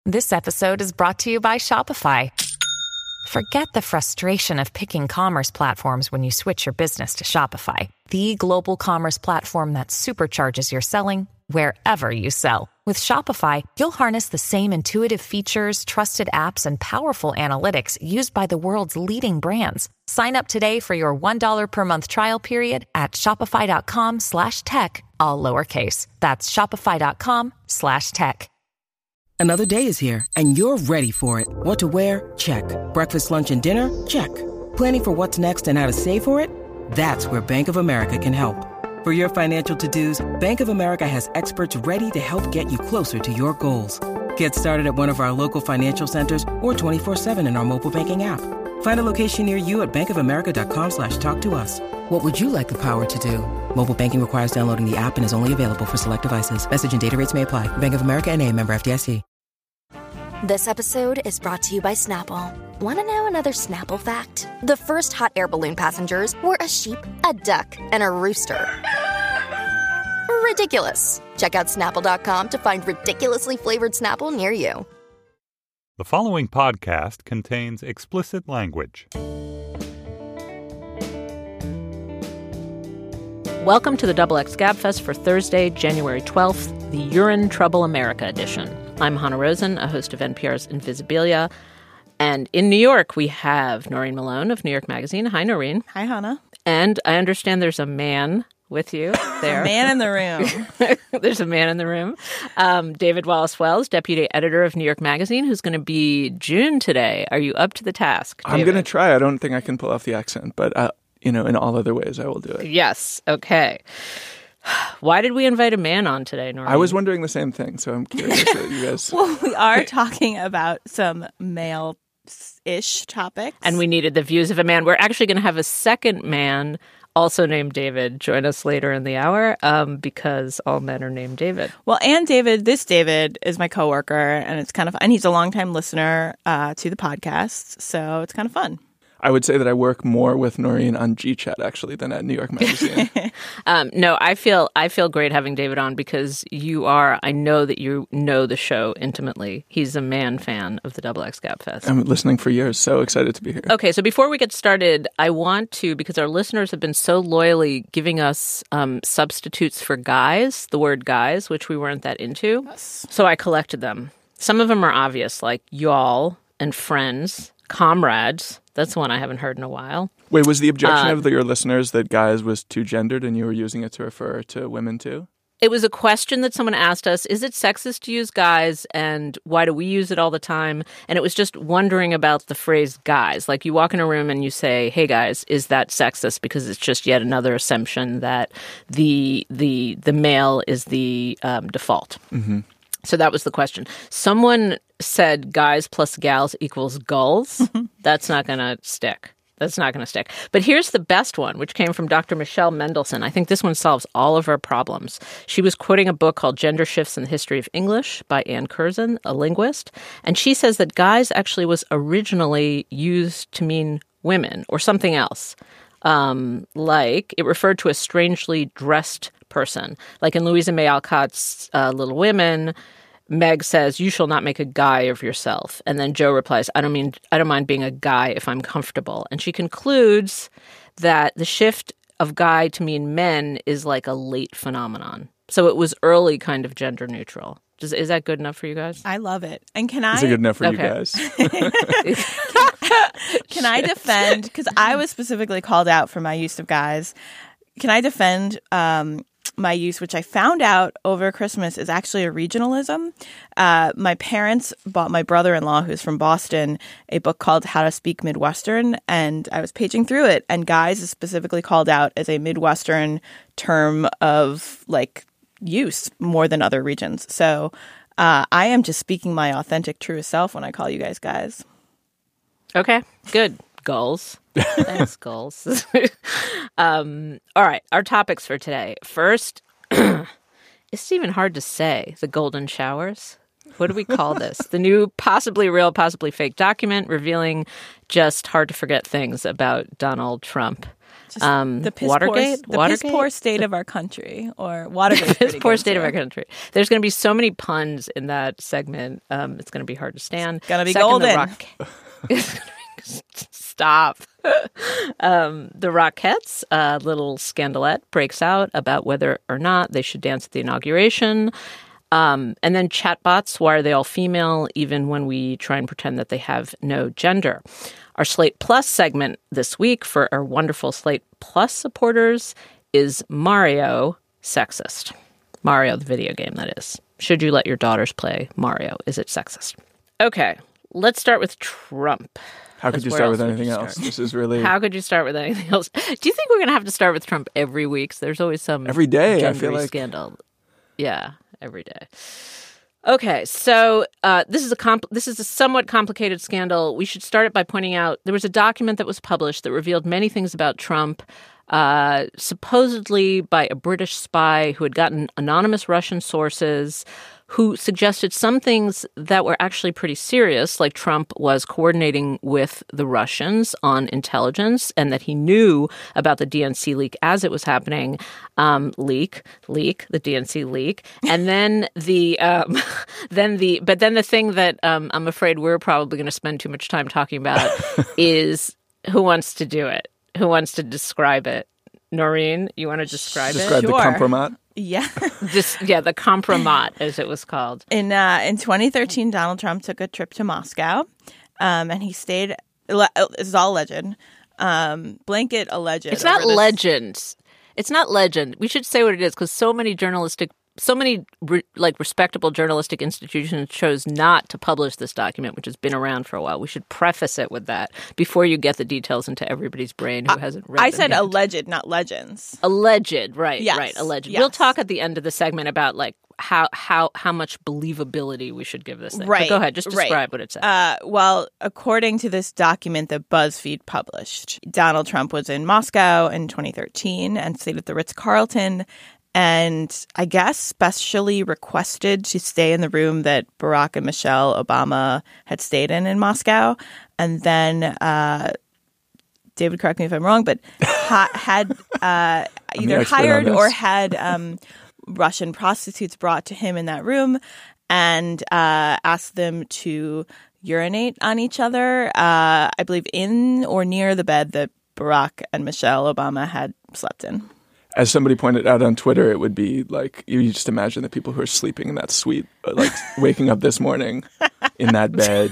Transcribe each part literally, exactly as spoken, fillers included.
This episode is brought to you by Shopify. Forget the frustration of picking commerce platforms when you switch your business to Shopify, the global commerce platform that supercharges your selling wherever you sell. With Shopify, you'll harness the same intuitive features, trusted apps, and powerful analytics used by the world's leading brands. Sign up today for your one dollar per month trial period at shopify.com slash tech, all lowercase. That's shopify.com slash tech. Another day is here, and you're ready for it. What to wear? Check. Breakfast, lunch, and dinner? Check. Planning for what's next and how to save for it? That's where Bank of America can help. For your financial to-dos, Bank of America has experts ready to help get you closer to your goals. Get started at one of our local financial centers or twenty-four seven in our mobile banking app. Find a location near you at bankofamerica.com slash talk to us. What would you like the power to do? Mobile banking requires downloading the app and is only available for select devices. Message and data rates may apply. Bank of America N A, member F D I C. This episode is brought to you by Snapple. Want to know another Snapple fact? The first hot air balloon passengers were a sheep, a duck, and a rooster. Ridiculous. Check out Snapple dot com to find ridiculously flavored Snapple near you. The following podcast contains explicit language. Welcome to the Double X Gabfest for Thursday, January twelfth, the You're in Trouble America edition. I'm Hannah Rosen, a host of N P R's Invisibilia. And in New York, we have Noreen Malone of New York Magazine. Hi, Noreen. Hi, Hannah. And I understand there's a man with you there. A man in the room. There's a man in the room. Um, David Wallace Wells, deputy editor of New York Magazine, who's going to be June today. Are you up to the task, David? I'm going to try. I don't think I can pull off the accent, but, uh, you know, in all other ways, I will do it. Yes. Okay. Why did we invite a man on today, Noreen? I was wondering the same thing, so I'm curious that you guys... Well, we are talking about some male-ish topics. And we needed the views of a man. We're actually going to have a second man, also named David, join us later in the hour, um, because all men are named David. Well, and David, this David is my coworker, and it's kind of, and he's a longtime listener uh, to the podcast, so it's kind of fun. I would say that I work more with Noreen on G-Chat, actually, than at New York Magazine. um, no, I feel I feel great having David on because you are, I know that you know the show intimately. He's a man fan of the Double X Gabfest. I'm listening for years, so excited to be here. Okay, so before we get started, I want to, because our listeners have been so loyally giving us um, substitutes for guys, the word guys, which we weren't that into. Yes. So I collected them. Some of them are obvious, like y'all and friends, comrades. That's one I haven't heard in a while. Wait, was the objection uh, of the, your listeners that guys was too gendered and you were using it to refer to women too? It was a question that someone asked us, is it sexist to use guys and why do we use it all the time? And it was just wondering about the phrase guys. Like you walk in a room and you say, hey guys, is that sexist? Because it's just yet another assumption that the the the male is the um, default. Mm-hmm. So that was the question. Someone said guys plus gals equals gulls. That's not going to stick. That's not going to stick. But here's the best one, which came from Doctor Michelle Mendelson. I think this one solves all of our problems. She was quoting a book called Gender Shifts in the History of English by Ann Curzon, a linguist. And she says that guys actually was originally used to mean women or something else. Um, like it referred to a strangely dressed person. Like in Louisa May Alcott's uh, Little Women, Meg says, you shall not make a guy of yourself. And then Joe replies, I don't mean, I don't mind being a guy if I'm comfortable. And she concludes that the shift of guy to mean men is like a late phenomenon. So it was early kind of gender neutral. Does, is that good enough for you guys? I love it. And can I... Is it good enough for okay. you guys? Can I defend, because I was specifically called out for my use of guys. Can I defend... Um, my use, which I found out over Christmas is actually a regionalism. Uh, my parents bought my brother-in-law, who's from Boston, a book called How to Speak Midwestern, and I was paging through it, and guys is specifically called out as a Midwestern term of, like, use more than other regions. So uh, I am just speaking my authentic, truest self when I call you guys guys. Okay, good. Goals. Thanks, goals. um, all right, our topics for today. First, it's even hard to say, the golden showers. What do we call this? The new possibly real, possibly fake document revealing just hard-to-forget things about Donald Trump. Just Um, the piss Watergate? poor, the Watergate? piss poor state of our country, or Watergate. Piss poor state of our country. There's going to be so many puns in that segment. Um, it's going to be hard to stand. It's gonna be Second, golden. The rock- Stop. um, the Rockettes, a little scandalette breaks out about whether or not they should dance at the inauguration. Um, and then chatbots, why are they all female, even when we try and pretend that they have no gender? Our Slate Plus segment this week for our wonderful Slate Plus supporters is Mario sexist? Mario, the video game, that is. Should you let your daughters play Mario? Is it sexist? Okay, let's start with Trump. How could you start with anything else? This is really... How could you start with anything else? Do you think we're going to have to start with Trump every week? So there's always some every day, I feel gendery like. Scandal. Yeah, every day. Okay, so uh, this is a compl- this is a somewhat complicated scandal. We should start it by pointing out there was a document that was published that revealed many things about Trump, uh, supposedly by a British spy who had gotten anonymous Russian sources who suggested some things that were actually pretty serious, like Trump was coordinating with the Russians on intelligence and that he knew about the D N C leak as it was happening. Um, leak, leak, the D N C leak. And then the, um, then the, but then the thing that um, I'm afraid we're probably going to spend too much time talking about is who wants to do it? Who wants to describe it? Noreen, you want to describe, describe it? Describe the Sure. compromat? Yeah. Just, yeah, the compromat, as it was called. In uh, in twenty thirteen, Donald Trump took a trip to Moscow, um, and he stayed. This is all legend, um, blanket alleged. It's not over this- legend. It's not legend. We should say what it is because so many journalistic, so many re, like respectable journalistic institutions chose not to publish this document, which has been around for a while. We should preface it with that before you get the details into everybody's brain who hasn't read. I them said yet. alleged, not legends. Alleged, right? Yes, right. Alleged. yes. We'll talk at the end of the segment about like how how how much believability we should give this thing. Right. But go ahead, just describe right. what it says. Uh, well, according to this document that BuzzFeed published, Donald Trump was in Moscow in twenty thirteen and stayed at the Ritz-Carlton, and I guess specially requested to stay in the room that Barack and Michelle Obama had stayed in in Moscow. And then, uh, David, correct me if I'm wrong, but ha- had uh, either expert on hired this. or had um, Russian prostitutes brought to him in that room and uh, asked them to urinate on each other, uh, I believe in or near the bed that Barack and Michelle Obama had slept in. As somebody pointed out on Twitter, it would be like, you just imagine the people who are sleeping in that suite, like waking up this morning in that bed.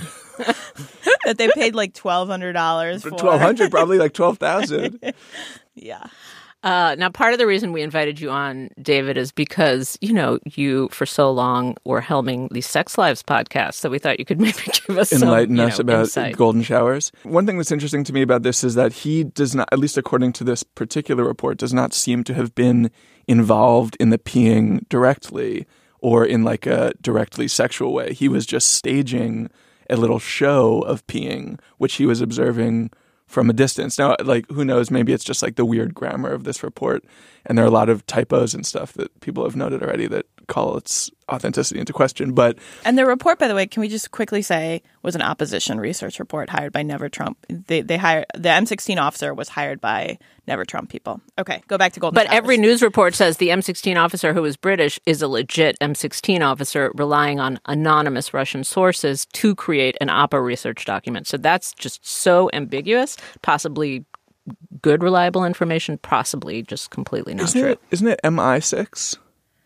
That they paid like twelve hundred dollars for. twelve hundred dollars, probably like twelve thousand dollars. Yeah. Uh, now, part of the reason we invited you on, David, is because, you know, you for so long were helming the Sex Lives podcast. So we thought you could maybe give us Enlighten some, you us know, about insight. golden showers. One thing that's interesting to me about this is that he does not, at least according to this particular report, does not seem to have been involved in the peeing directly or in like a directly sexual way. He was just staging a little show of peeing, which he was observing from a distance. Now, like, who knows? Maybe it's just like the weird grammar of this report. And there are a lot of typos and stuff that people have noted already that call its authenticity into question. But And the report, by the way, can we just quickly say, was an opposition research report hired by Never Trump. They they hired the M sixteen officer was hired by Never Trump people. Okay, go back to golden But showers. every news report says the M sixteen officer who is British is a legit M sixteen officer relying on anonymous Russian sources to create an O P A research document. So that's just so ambiguous, possibly good, reliable information, possibly just completely not isn't true. it, isn't it M I six?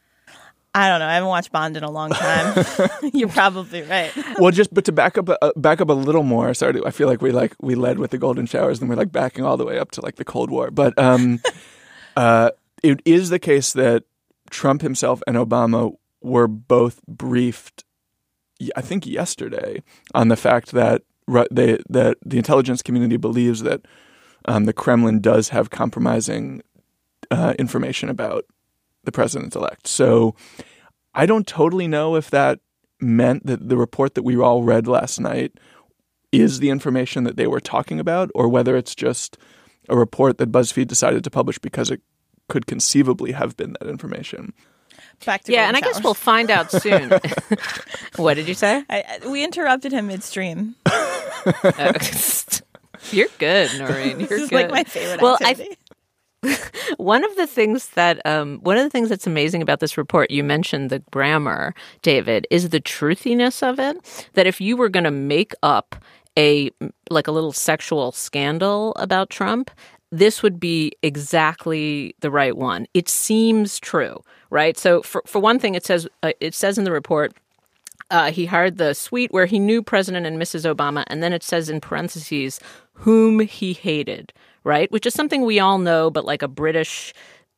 I don't know. I haven't watched Bond in a long time. You're probably right. Well, just but to back up a, uh, back up a little more. Sorry, to, I feel like we like we led with the golden showers, and we're like backing all the way up to like the Cold War. But um, uh, it is the case that Trump himself and Obama were both briefed, I think yesterday, on the fact that they that the intelligence community believes that um, the Kremlin does have compromising uh, information about the president-elect. So I don't totally know if that meant that the report that we all read last night is the information that they were talking about, or whether it's just a report that BuzzFeed decided to publish because it could conceivably have been that information. Back to Yeah, golden and I guess showers. we'll find out soon. What did you say? I, we interrupted him midstream. Uh, You're good, Noreen. You're This is good. like my favorite well, I, activity. One of the things that um, one of the things that's amazing about this report, you mentioned the grammar, David, is the truthiness of it. That if you were going to make up a like a little sexual scandal about Trump, this would be exactly the right one. It seems true, right? So for for one thing, it says uh, it says in the report. Uh, he hired the suite where he knew President and Missus Obama, and then it says in parentheses, whom he hated, right? Which is something we all know, but like a British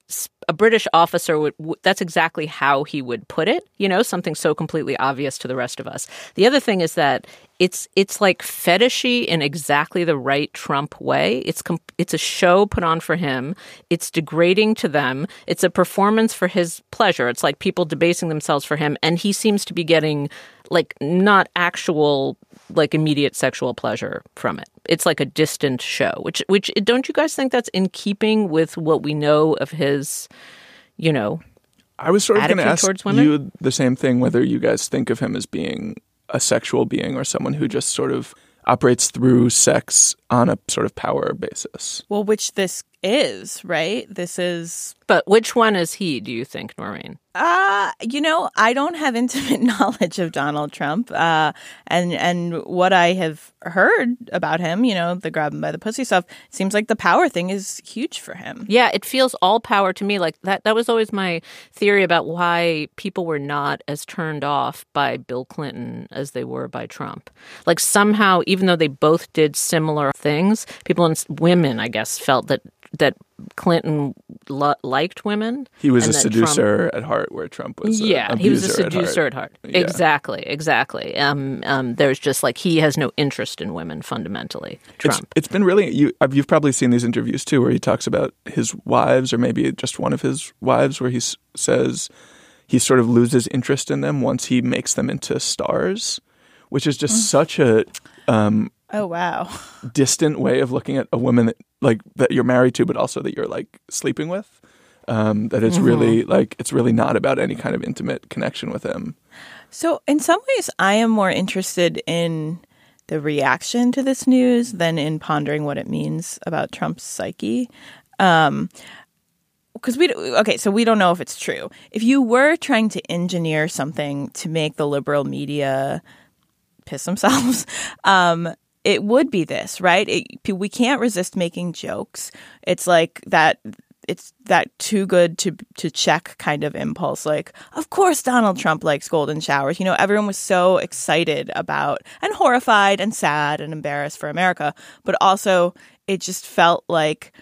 a British officer would, that's exactly how he would put it, you know, something so completely obvious to the rest of us. The other thing is that it's it's like fetishy in exactly the right Trump way. It's com- it's a show put on for him. It's degrading to them. It's a performance for his pleasure. It's like people debasing themselves for him. And he seems to be getting like not actual like immediate sexual pleasure from it. It's like a distant show, which which don't you guys think that's in keeping with what we know of his, you know, I was sort of going to ask you the same thing, whether you guys think of him as being a sexual being or someone who just sort of operates through sex on a sort of power basis. Well, which this is, right? This is... But which one is he, do you think, Noreen? Uh, you know, I don't have intimate knowledge of Donald Trump. Uh, and and what I have heard about him, you know, the grab him by the pussy stuff, seems like the power thing is huge for him. Yeah, it feels all power to me. Like that, that was always my theory about why people were not as turned off by Bill Clinton as they were by Trump. Like somehow, even though they both did similar things, people and women, I guess, felt that that Clinton lo- liked women. He was a seducer Trump, at heart, where Trump was. A yeah, he was a seducer at heart. at heart. Yeah. Exactly, exactly. Um, um, there's just like he has no interest in women fundamentally. Trump. It's, it's been really you. You've probably seen these interviews too, where he talks about his wives, or maybe just one of his wives, where he s- says he sort of loses interest in them once he makes them into stars, which is just mm. such a. Um, Oh, wow. distant way of looking at a woman that, like that you're married to, but also that you're like sleeping with. Um, that it's mm-hmm. really like it's really not about any kind of intimate connection with him. So in some ways, I am more interested in the reaction to this news than in pondering what it means about Trump's psyche. Um, because we okay, so we don't know if it's true. If you were trying to engineer something to make the liberal media piss themselves, um, it would be this, right? It, we can't resist making jokes. It's like that. It's that too good to to check kind of impulse. Like, of course, Donald Trump likes golden showers. You know, everyone was so excited about and horrified and sad and embarrassed for America. But also, it just felt like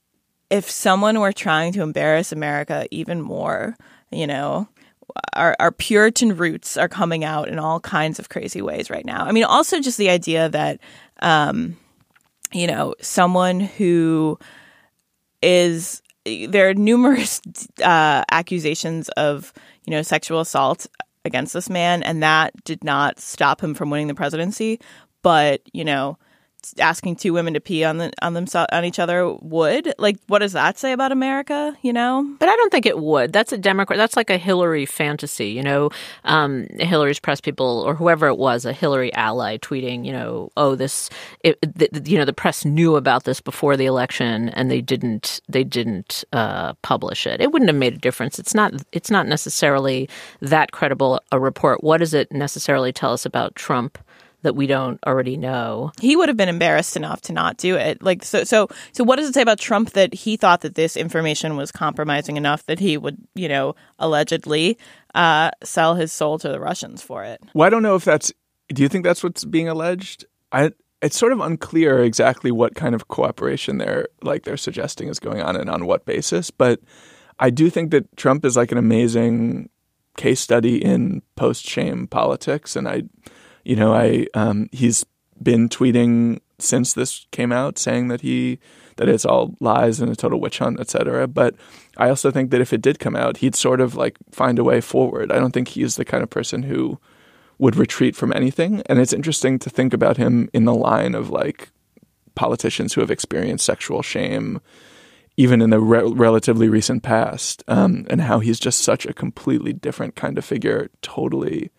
if someone were trying to embarrass America even more, you know. Our, our Puritan roots are coming out in all kinds of crazy ways right now. I mean, also just the idea that, um, you know, someone who is there are numerous uh, accusations of, you know, sexual assault against this man, and that did not stop him from winning the presidency. But, you know, asking two women to pee on the on themselves on each other would, like, what does that say about America, you know? But I don't think it would. That's a Democrat. That's like a Hillary fantasy, you know. Um, Hillary's press people or whoever it was, a Hillary ally, tweeting, you know, oh, this, it, the, you know, the press knew about this before the election and they didn't, they didn't uh, publish it. It wouldn't have made a difference. It's not, it's not necessarily that credible a report. What does it necessarily tell us about Trump that we don't already know? He would have been embarrassed enough to not do it. Like, so, so, so what does it say about Trump that he thought that this information was compromising enough that he would, you know, allegedly uh, sell his soul to the Russians for it? Well, I don't know if that's, do you think that's what's being alleged? I, it's sort of unclear exactly what kind of cooperation they're, like, they're suggesting is going on and on what basis. But I do think that Trump is like an amazing case study in post-shame politics. And I, You know, I um, he's been tweeting since this came out saying that he that it's all lies and a total witch hunt, et cetera. But I also think that if it did come out, he'd sort of like find a way forward. I don't think he's the kind of person who would retreat from anything. And it's interesting to think about him in the line of like politicians who have experienced sexual shame, even in the re- relatively recent past, um, and how he's just such a completely different kind of figure, totally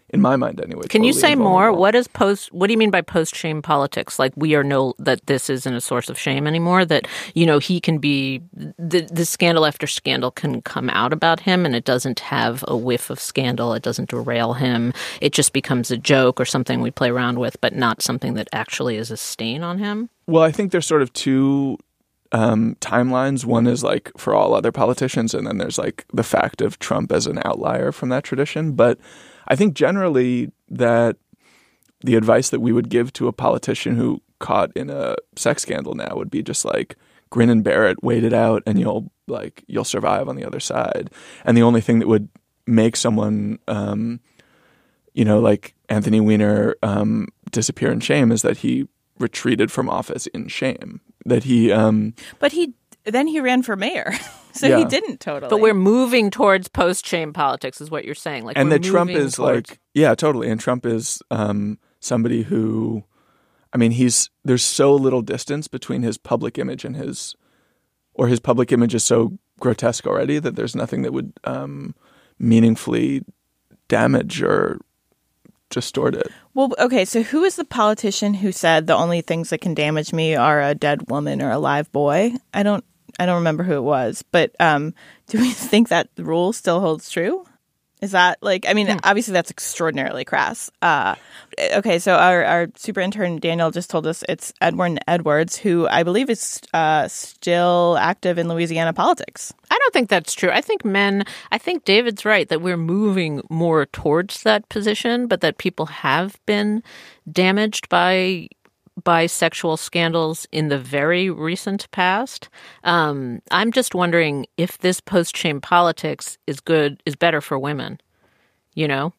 in my mind anyway. Can you totally say more? invulnerable. What is post? What do you mean by post-shame politics? Like we are no that this isn't a source of shame anymore. That you know he can be the the scandal after scandal can come out about him, and it doesn't have a whiff of scandal. It doesn't derail him. It just becomes a joke or something we play around with, but not something that actually is a stain on him. Well, I think there's sort of two um, timelines. One is like for all other politicians, and then there's like the fact of Trump as an outlier from that tradition. But I think generally that the advice that we would give to a politician who caught in a sex scandal now would be just like grin and bear it, wait it out, and you'll like you'll survive on the other side. And the only thing that would make someone, um, you know, like Anthony Weiner um, disappear in shame is that he retreated from office in shame. That he, um, but he then he ran for mayor, so Yeah. he didn't totally. But we're moving towards post-shame politics, is what you're saying. Like, and we're that Trump moving is towards- like, yeah, totally. And Trump is um, somebody who, I mean, he's there's so little distance between his public image and his, or his public image is so grotesque already that there's nothing that would um, meaningfully damage or distort it. Well, okay, so who is the politician who said the only things that can damage me are a dead woman or a live boy? I don't I don't remember who it was, but um, do we think that rule still holds true? Is that like, I mean, Hmm. obviously that's extraordinarily crass. Uh, okay, so our, our super intern Daniel just told us it's Edwin Edwards, who I believe is uh, still active in Louisiana politics. I don't think that's true. I think men, I think David's right that we're moving more towards that position, but that people have been damaged by by sexual scandals in the very recent past. Um, I'm just wondering if this post-shame politics is good, is better for women, you know?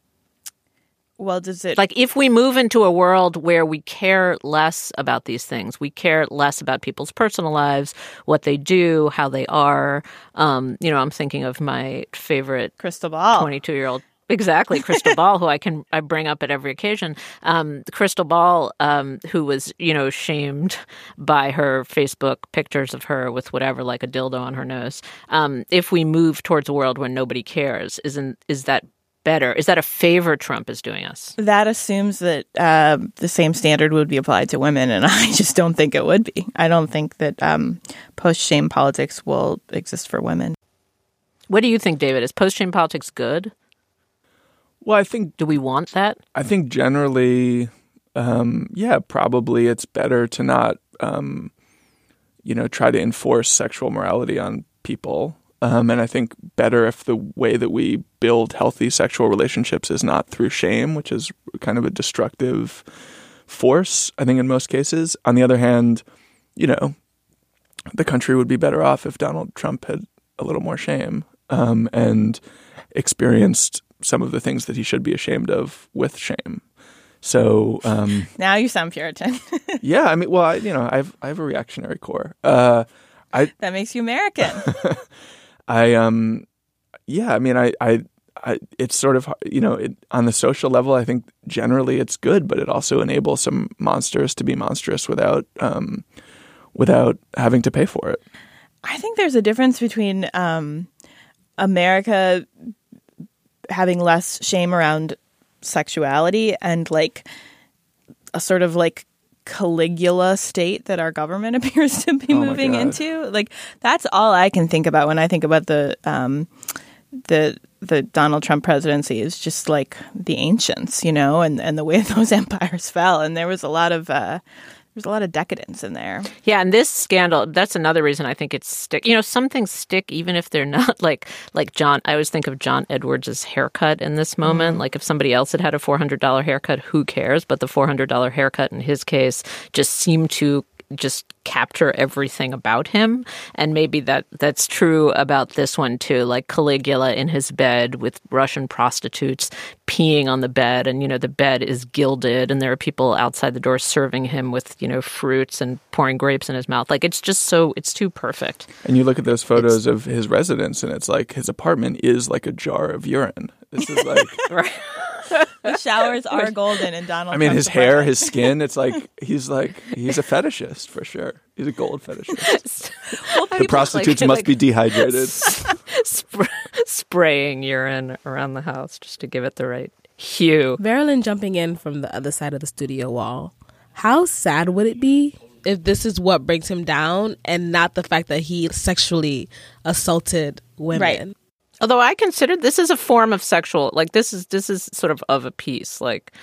Well, does it... Like if we move into a world where we care less about these things, we care less about people's personal lives, what they do, how they are. Um, you know, I'm thinking of my favorite Crystal Ball. twenty-two-year-old. Exactly, Crystal Ball, who I can I bring up at every occasion. Um, Crystal Ball, um, who was you know shamed by her Facebook pictures of her with whatever, like a dildo on her nose. Um, if we move towards a world where nobody cares, isn't is that better? Is that a favor Trump is doing us? That assumes that uh, the same standard would be applied to women, and I just don't think it would be. I don't think that um, post-shame politics will exist for women. What do you think, David? Is post-shame politics good? Well, I think Do we want that? I think generally, um, yeah, probably it's better to not, um, you know, try to enforce sexual morality on people. Um, and I think better if the way that we build healthy sexual relationships is not through shame, which is kind of a destructive force, I think, in most cases. On the other hand, you know, the country would be better off if Donald Trump had a little more shame um, and experienced some of the things that he should be ashamed of with shame. So um, Now you sound Puritan. yeah, I mean, well, I, you know, I have I have a reactionary core. Uh, I That makes you American. I um yeah, I mean, I I, I it's sort of you know it, on the social level, I think generally it's good, but it also enables some monsters to be monstrous without um without having to pay for it. I think there's a difference between um, America having less shame around sexuality and like a sort of like Caligula state that our government appears to be Oh my moving God. into. Like that's all I can think about when I think about the um, the the Donald Trump presidency is just like the ancients, you know, and, and the way those empires fell. And there was a lot of uh, there's a lot of decadence in there. Yeah, and this scandal, that's another reason I think it's stick. You know, some things stick even if they're not like like John. I always think of John Edwards' haircut in this moment. Like if somebody else had had a four hundred dollars haircut, who cares? But the four hundred dollars haircut in his case just seemed to just capture everything about him. And maybe that that's true about this one too, like Caligula in his bed with Russian prostitutes peeing on the bed, and you know the bed is gilded and there are people outside the door serving him with you know fruits and pouring grapes in his mouth. Like it's just so it's too perfect. And you look at those photos of his residence, and it's like his apartment is like a jar of urine. This is like, Right. The showers are golden in Donald I mean, Trump's his hair, apartment. his skin. It's like he's like he's a fetishist for sure. He's a gold fetishist. The prostitutes like- must like- be dehydrated. Sp- spraying urine around the house just to give it the right Hugh. Marilyn jumping in from the other side of the studio wall. How sad would it be if this is what brings him down and not the fact that he sexually assaulted women? Right. Although I consider this is a form of sexual, like this is this is sort of of a piece. Like,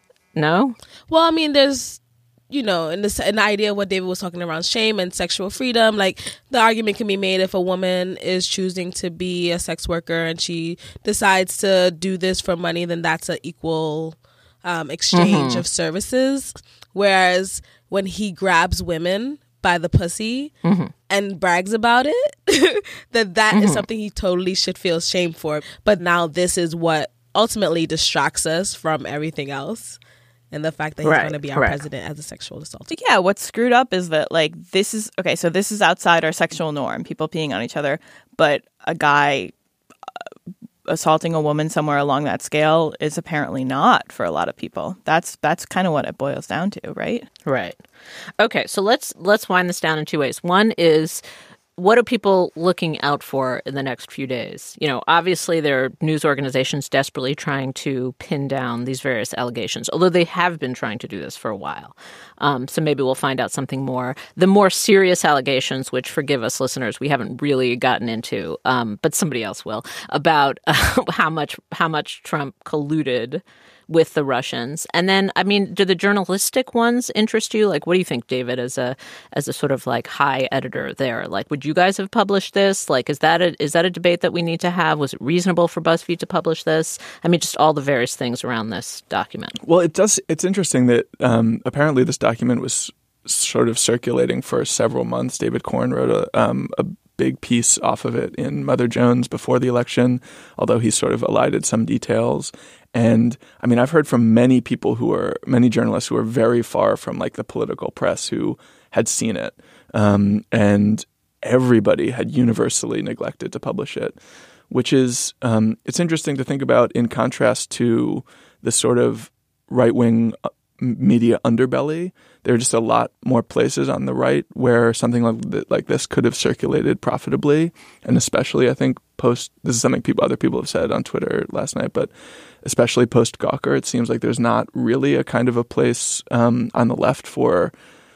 no? Well, I mean, there's, you know, in this an idea of what David was talking around shame and sexual freedom. Like, the argument can be made if a woman is choosing to be a sex worker and she decides to do this for money, then that's an equal um, exchange Mm-hmm. of services. Whereas when he grabs women by the pussy Mm-hmm. and brags about it, that that Mm-hmm. is something he totally should feel shame for. But now this is what ultimately distracts us from everything else. And the fact that he's Right, going to be our correct. president as a sexual assaulter. Yeah, what's screwed up is that, like, this is okay, so this is outside our sexual norm, people peeing on each other, but a guy uh, assaulting a woman somewhere along that scale is apparently not for a lot of people. That's that's kind of what it boils down to, right? Right. Okay, so let's let's wind this down in two ways. One is, what are people looking out for in the next few days? You know, obviously there are news organizations desperately trying to pin down these various allegations, although they have been trying to do this for a while. Um, so maybe we'll find out something more. The more serious allegations, which, forgive us, listeners, we haven't really gotten into, um, but somebody else will, about uh, how much how much Trump colluded with the Russians. And then, I mean, do the journalistic ones interest you? Like, what do you think, David, as a as a sort of like high editor there? Like, would you guys have published this? Like, is that a, is that a debate that we need to have? Was it reasonable for BuzzFeed to publish this? I mean, just all the various things around this document. Well, it does. It's interesting that um, apparently this document was sort of circulating for several months. David Corn wrote a, um, a big piece off of it in Mother Jones before the election, although he sort of elided some details. And I mean, I've heard from many people who are, many journalists who are very far from like the political press who had seen it. Um, and everybody had universally neglected to publish it, which is, um, it's interesting to think about in contrast to the sort of right-wing media underbelly. There are just a lot more places on the right where something like, th- like this could have circulated profitably. And especially, I think, post, this is something people, other people have said on Twitter last night, but especially post Gawker, it seems like there's not really a kind of a place um, on the left for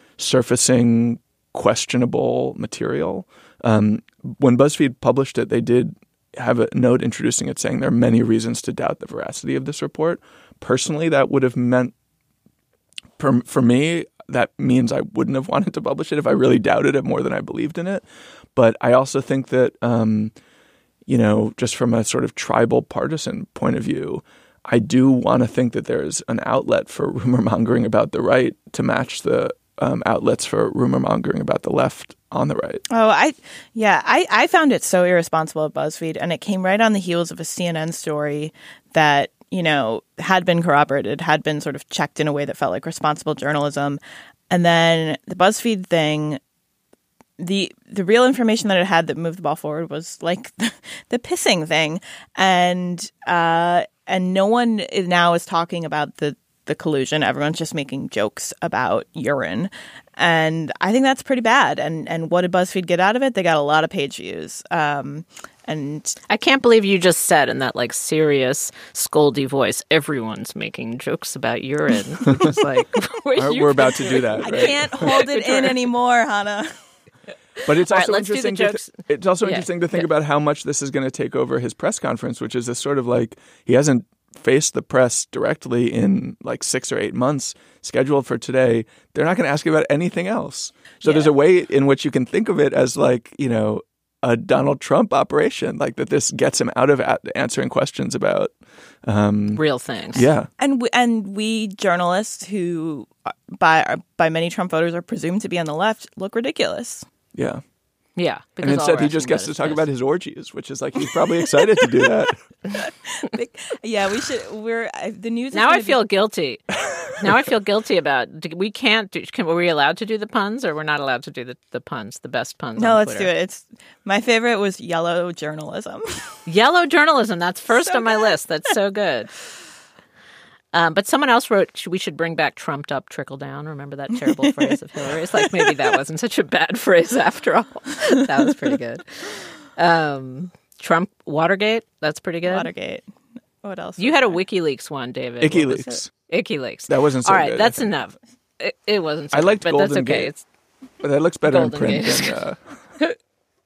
surfacing questionable material. Um, when BuzzFeed published it, they did have a note introducing it saying there are many reasons to doubt the veracity of this report. Personally, that would have meant, for, for me, that means I wouldn't have wanted to publish it if I really doubted it more than I believed in it. But I also think that, um, you know, just from a sort of tribal partisan point of view, I do want to think that there's an outlet for rumor mongering about the right to match the um, outlets for rumor mongering about the left on the right. Oh, I yeah, I, I found it so irresponsible at BuzzFeed, and it came right on the heels of a C N N story that, you know, had been corroborated, had been sort of checked in a way that felt like responsible journalism. And then the BuzzFeed thing, the the real information that it had that moved the ball forward was like the, the pissing thing. And uh, and no one is now is talking about the, the collusion. Everyone's just making jokes about urine. And I think that's pretty bad. And and what did BuzzFeed get out of it? They got a lot of page views. Um, and I can't believe you just said in that like serious, scoldy voice, everyone's making jokes about urine. Which is like, we're, we're about to do that. I Right? can't hold it in anymore, Hannah. But it's All also right, let's do the interesting. To jokes. th- it's also Yeah, interesting to think yeah. about how much this is going to take over his press conference, which is this sort of like he hasn't faced the press directly in like six or eight months scheduled for today. They're not going to ask you about anything else. So Yeah. there's a way in which you can think of it as like, you know, a Donald Trump operation, like that this gets him out of a- answering questions about. Um, real things. yeah. And we, and we journalists who, uh, by by many Trump voters, are presumed to be on the left, look ridiculous. Yeah. Yeah. And because all instead we're he just asking gets to is talk this. about his orgies, which is like he's probably excited to do that. Yeah, we should. We're I- the news. is Now gonna I feel Be, guilty. Now I feel guilty about. We can't do. Can, were we allowed to do the puns, or we're not allowed to do the, the puns, the best puns? no, on let's Twitter? do it. It's my favorite was yellow journalism. Yellow journalism. That's first So on my good. list. That's so good. Um, but someone else wrote, we should bring back trumped up trickle down. Remember that terrible phrase of Hillary? It's like maybe that wasn't such a bad phrase after all. That was pretty good. Um, Trump Watergate. That's pretty good. Watergate. What else? You was had a there? WikiLeaks one, David. WikiLeaks. WikiLeaks. That wasn't so All right, good, that's I think. enough. It, it wasn't so I liked good, but Golden that's okay. Gate. It's But that looks better Golden in print Gate. than... Uh,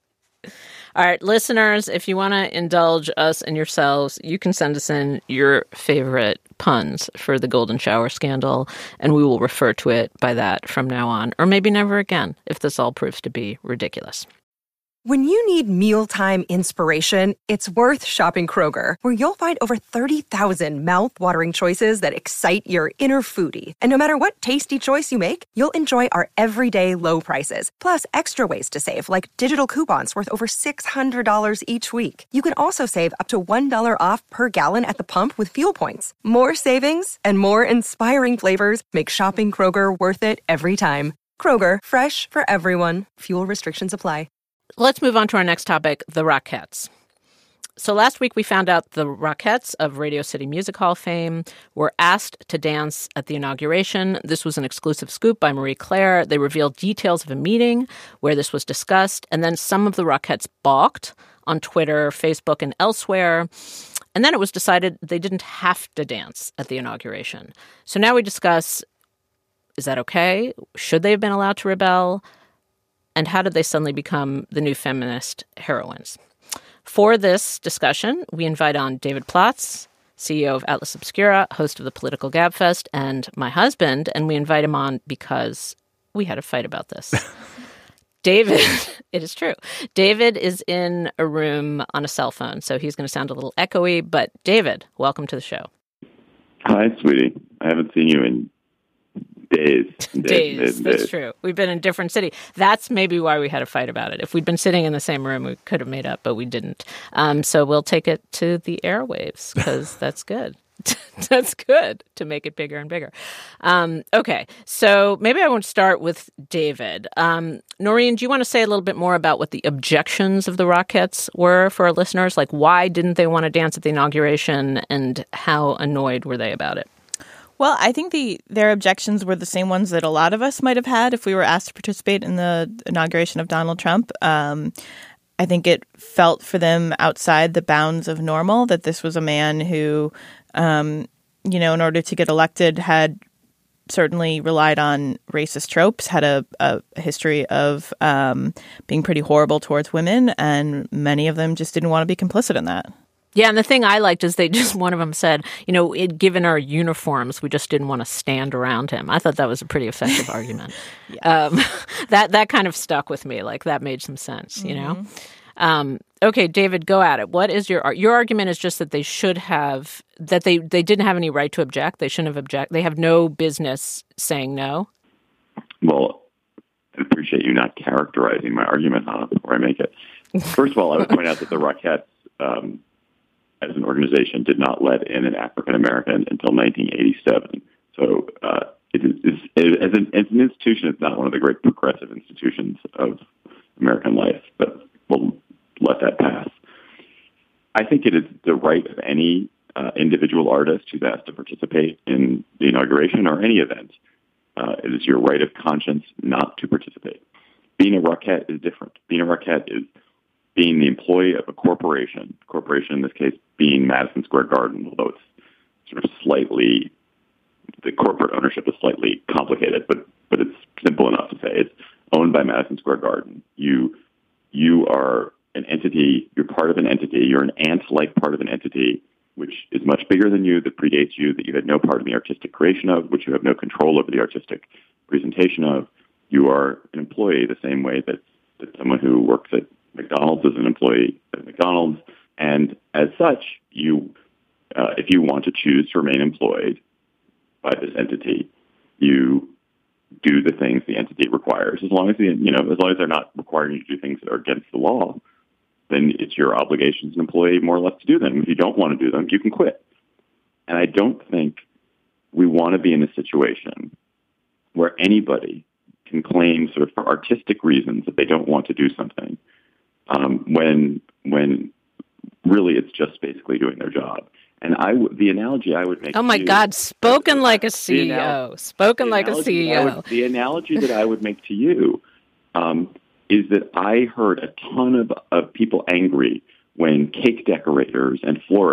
All right, listeners, if you want to indulge us and yourselves, you can send us in your favorite puns for the Golden Shower scandal, and we will refer to it by that from now on, or maybe never again, if this all proves to be ridiculous. When you need mealtime inspiration, it's worth shopping Kroger, where you'll find over thirty thousand mouth-watering choices that excite your inner foodie. And no matter what tasty choice you make, you'll enjoy our everyday low prices, plus extra ways to save, like digital coupons worth over six hundred dollars each week. You can also save up to one dollar off per gallon at the pump with fuel points. More savings and more inspiring flavors make shopping Kroger worth it every time. Kroger, fresh for everyone. Fuel restrictions apply. Let's move on to our next topic, the Rockettes. So last week we found out the Rockettes of Radio City Music Hall fame were asked to dance at the inauguration. This was an exclusive scoop by Marie Claire. They revealed details of a meeting where this was discussed, and then some of the Rockettes balked on Twitter, Facebook, and elsewhere. And then it was decided they didn't have to dance at the inauguration. So now we discuss, is that okay? Should they have been allowed to rebel? And how did they suddenly become the new feminist heroines? For this discussion, we invite on David Plotz, C E O of Atlas Obscura, host of the Political Gabfest, and my husband, and we invite him on because we had a fight about this. David, it is true. David is in a room on a cell phone, so he's going to sound a little echoey, but David, welcome to the show. Hi, sweetie. I haven't seen you in Days. Days. days. days That's days. true. We've been in different cities. That's maybe why we had a fight about it. If we'd been sitting in the same room, we could have made up, but we didn't. Um, so we'll take it to the airwaves because that's good. That's good to make it bigger and bigger. Um, okay, so maybe I won't start with David. Um, Noreen, do you want to say a little bit more about what the objections of the Rockettes were for our listeners? Like, why didn't they want to dance at the inauguration, and how annoyed were they about it? Well, I think the their objections were the same ones that a lot of us might have had if we were asked to participate in the inauguration of Donald Trump. Um, I think it felt for them outside the bounds of normal that this was a man who, um, you know, in order to get elected, had certainly relied on racist tropes, had a, a history of um, being pretty horrible towards women, and many of them just didn't want to be complicit in that. Yeah, and the thing I liked is they just, one of them said, you know, it, given our uniforms, we just didn't want to stand around him. I thought that was a pretty effective argument. Yeah. Um, that that kind of stuck with me. Like, that made some sense, you Mm-hmm. know? Um, okay, David, go at it. What is your, your argument is just that they should have, that they, they didn't have any right to object. They shouldn't have object. They have no business saying no. Well, I appreciate you not characterizing my argument uh, before I make it. First of all, I would point out that the Rockettes, um, as an organization, did not let in an African American until nineteen eighty-seven. So uh, it is, it, as, an, as an institution, it's not one of the great progressive institutions of American life, but we'll let that pass. I think it is the right of any uh, individual artist who's asked to participate in the inauguration or any event. Uh, it is your right of conscience not to participate. Being a Rockette is different. Being a Rockette is being the employee of a corporation, corporation in this case being Madison Square Garden, although it's sort of slightly, the corporate ownership is slightly complicated, but but it's simple enough to say it's owned by Madison Square Garden. You you are an entity, you're part of an entity, you're an ant-like part of an entity, which is much bigger than you, that predates you, that you had no part in the artistic creation of, which you have no control over the artistic presentation of. You are an employee the same way that, that someone who works at McDonald's is an employee at McDonald's, and as such, you, uh, if you want to choose to remain employed by this entity, you do the things the entity requires. As long as the, you know, as long as they're not requiring you to do things that are against the law, then it's your obligation as an employee more or less to do them. If you don't want to do them, you can quit. And I don't think we want to be in a situation where anybody can claim sort of for artistic reasons that they don't want to do something. Um, when when really it's just basically doing their job. And I w- the analogy I would make Oh, my to you, God, spoken like a C E O. anal- spoken like a analogy C E that I O. would- the analogy that I would make to you um, is that I heard a ton of, of people angry when cake decorators and florists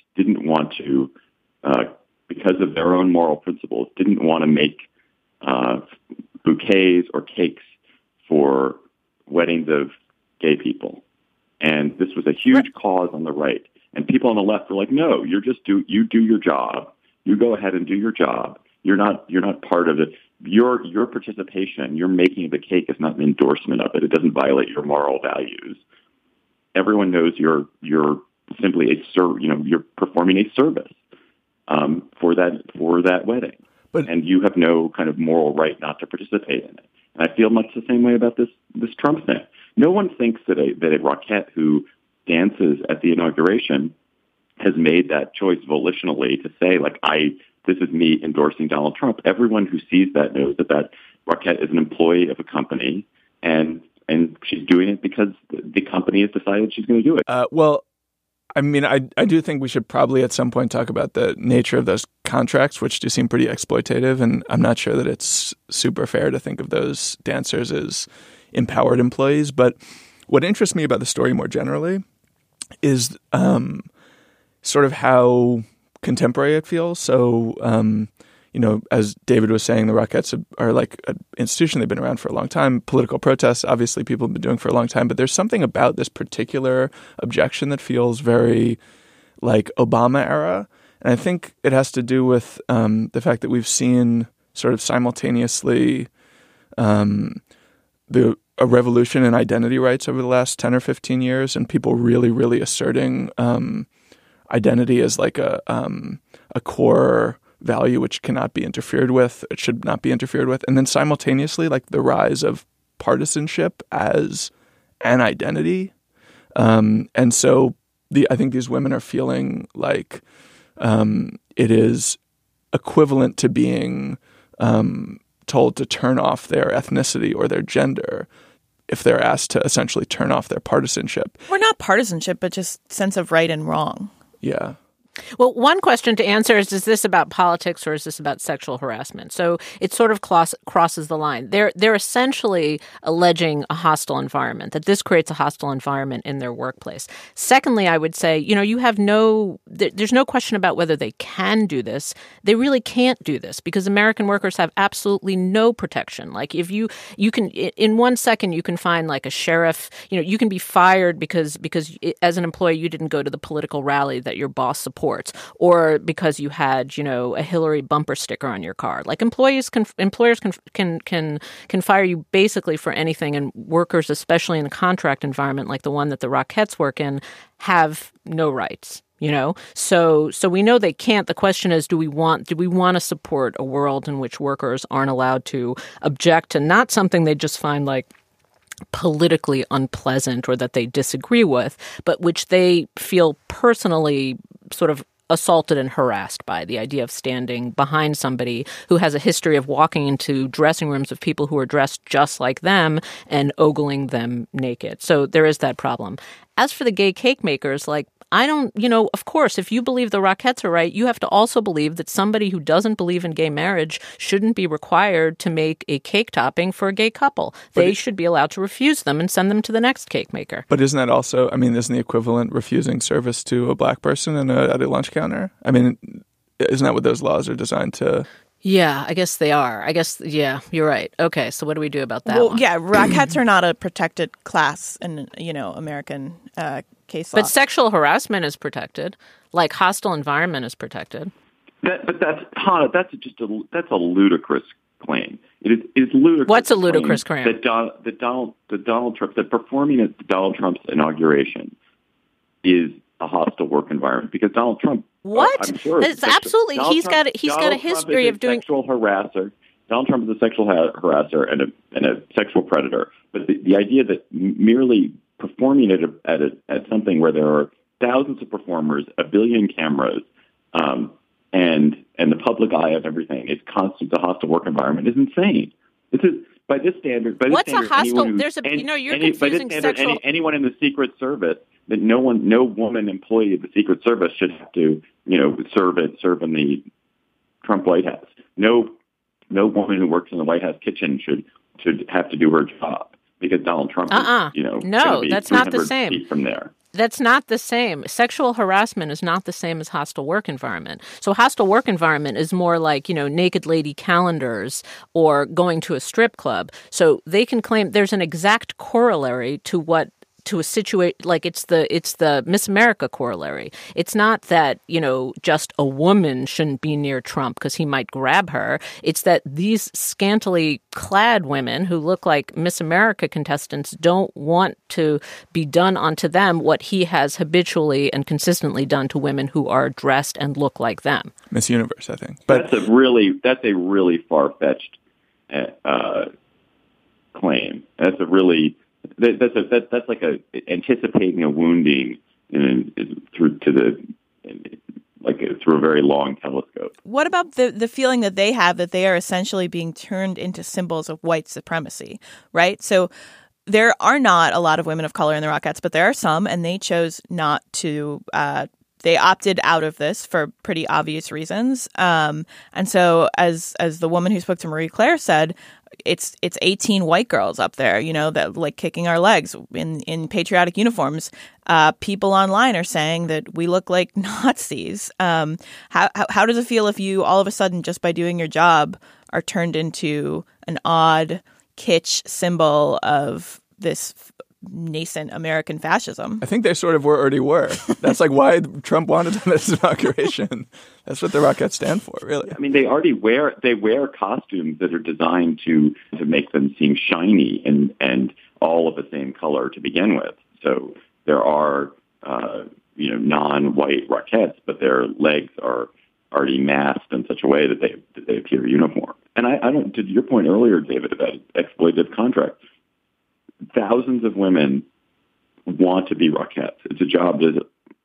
didn't want to, uh, because of their own moral principles, didn't want to make uh, bouquets or cakes for weddings of gay people. And this was a huge cause on the right. And people on the left were like, no, you're just do you do your job. You go ahead and do your job. You're not you're not part of it. Your your participation, your making of the cake is not an endorsement of it. It doesn't violate your moral values. Everyone knows you're you're simply a ser- you know you're performing a service um, for that for that wedding, but, and you have no kind of moral right not to participate in it. And I feel much the same way about this this Trump thing. No one thinks that a that a Rockette who dances at the inauguration has made that choice volitionally to say, like, I this is me endorsing Donald Trump. Everyone who sees that knows that that Rockette is an employee of a company, and and she's doing it because the company has decided she's going to do it. Uh, well, I mean, I I do think we should probably at some point talk about the nature of those contracts, which do seem pretty exploitative, and I'm not sure that it's super fair to think of those dancers as empowered employees. But what interests me about the story more generally is um, sort of how contemporary it feels. So, um, you know, as David was saying, the Rockettes are like an institution. They've been around for a long time. Political protests, obviously, people have been doing for a long time. But there's something about this particular objection that feels very like Obama era. And I think it has to do with um, the fact that we've seen sort of simultaneously um, the a revolution in identity rights over the last ten or fifteen years, and people really, really asserting um, identity as like a um, a core value which cannot be interfered with. It should not be interfered with. And then simultaneously, like the rise of partisanship as an identity. Um, and so the I think these women are feeling like um, it is equivalent to being um, told to turn off their ethnicity or their gender if they're asked to essentially turn off their partisanship. Or not partisanship, but just sense of right and wrong. Yeah. Well, one question to answer is, is this about politics or is this about sexual harassment? So it sort of cross, crosses the line. They're they're essentially alleging a hostile environment, that this creates a hostile environment in their workplace. Secondly, I would say, you know, you have no – there's no question about whether they can do this. They really can't do this because American workers have absolutely no protection. Like if you – you can – in one second you can find like a sheriff – you know, you can be fired because because as an employee you didn't go to the political rally that your boss supports. Or because you had, you know, a Hillary bumper sticker on your car. Like employees can, employers can can can can fire you basically for anything, and workers, especially in a contract environment like the one that the Rockettes work in, have no rights. You know, so so we know they can't. The question is, do we want do we want to support a world in which workers aren't allowed to object to not something they just find like politically unpleasant or that they disagree with, but which they feel personally sort of assaulted and harassed by? The idea of standing behind somebody who has a history of walking into dressing rooms of people who are dressed just like them and ogling them naked. So there is that problem. As for the gay cake makers, like, I don't, you know, of course, if you believe the Rockettes are right, you have to also believe that somebody who doesn't believe in gay marriage shouldn't be required to make a cake topping for a gay couple. But they it, should be allowed to refuse them and send them to the next cake maker. But isn't that also, I mean, isn't the equivalent refusing service to a black person in a, at a lunch counter? I mean, isn't that what those laws are designed to... Yeah, I guess they are. I guess, yeah, you're right. Okay, so what do we do about that well, one? Yeah, Rockettes are not a protected class in, you know, American uh, case law. But sexual harassment is protected, like hostile environment is protected. That, but that's Hannah, that's just a that's a ludicrous claim. It is, it is ludicrous. What's a ludicrous claim? claim? That, Don, that Donald that Donald Trump that performing at Donald Trump's inauguration is a hostile work environment because Donald Trump. What? I'm sure it's absolutely. Donald he's Trump, got. A, he's Donald got a history Trump is of doing a sexual harasser. Donald Trump is a sexual ha- harasser and a and a sexual predator. But the, the idea that merely performing at a, at a, at something where there are thousands of performers, a billion cameras, um, and and the public eye of everything is constitutes a hostile work environment is insane. This is by this standard. By this What's standard, a hostile? Who, there's a any, you know you're any, confusing by this standard, sexual. Any, anyone in the Secret Service that no one, no woman employee of the Secret Service should have to, you know, serve it, serve in the Trump White House. No, no woman who works in the White House kitchen should should have to do her job because Donald Trump Uh-uh. is, you know, no, be that's not the same. feet from there. That's not the same. Sexual harassment is not the same as hostile work environment. So hostile work environment is more like, you know, naked lady calendars or going to a strip club. So they can claim there's an exact corollary to what to a situation like it's the it's the Miss America corollary. It's not that, you know, just a woman shouldn't be near Trump because he might grab her. It's that these scantily clad women who look like Miss America contestants don't want to be done onto them what he has habitually and consistently done to women who are dressed and look like them. Miss Universe, I think. But that's a really that's a really far-fetched uh, claim. That's a really That, that's a, that, that's like a anticipating a wounding in, in, through to the in, like a, through a very long telescope. What about the the feeling that they have that they are essentially being turned into symbols of white supremacy, right? So there are not a lot of women of color in the Rockettes, but there are some, and they chose not to. Uh, They opted out of this for pretty obvious reasons. Um, and so as as the woman who spoke to Marie Claire said, it's it's eighteen white girls up there, you know, that like kicking our legs in, in patriotic uniforms. Uh, people online are saying that we look like Nazis. Um, how, how how does it feel if you all of a sudden, just by doing your job, are turned into an odd kitsch symbol of this nascent American fascism? I think they sort of were already were. That's like why Trump wanted them at his inauguration. That's what the Rockettes stand for, really. I mean, they already wear they wear costumes that are designed to to make them seem shiny and and all of the same color to begin with. So there are uh, you know non-white Rockettes, but their legs are already masked in such a way that they that they appear uniform. And I, I don't. To your point earlier, David, about exploitative contract. Thousands of women want to be Rockettes. It's a job that is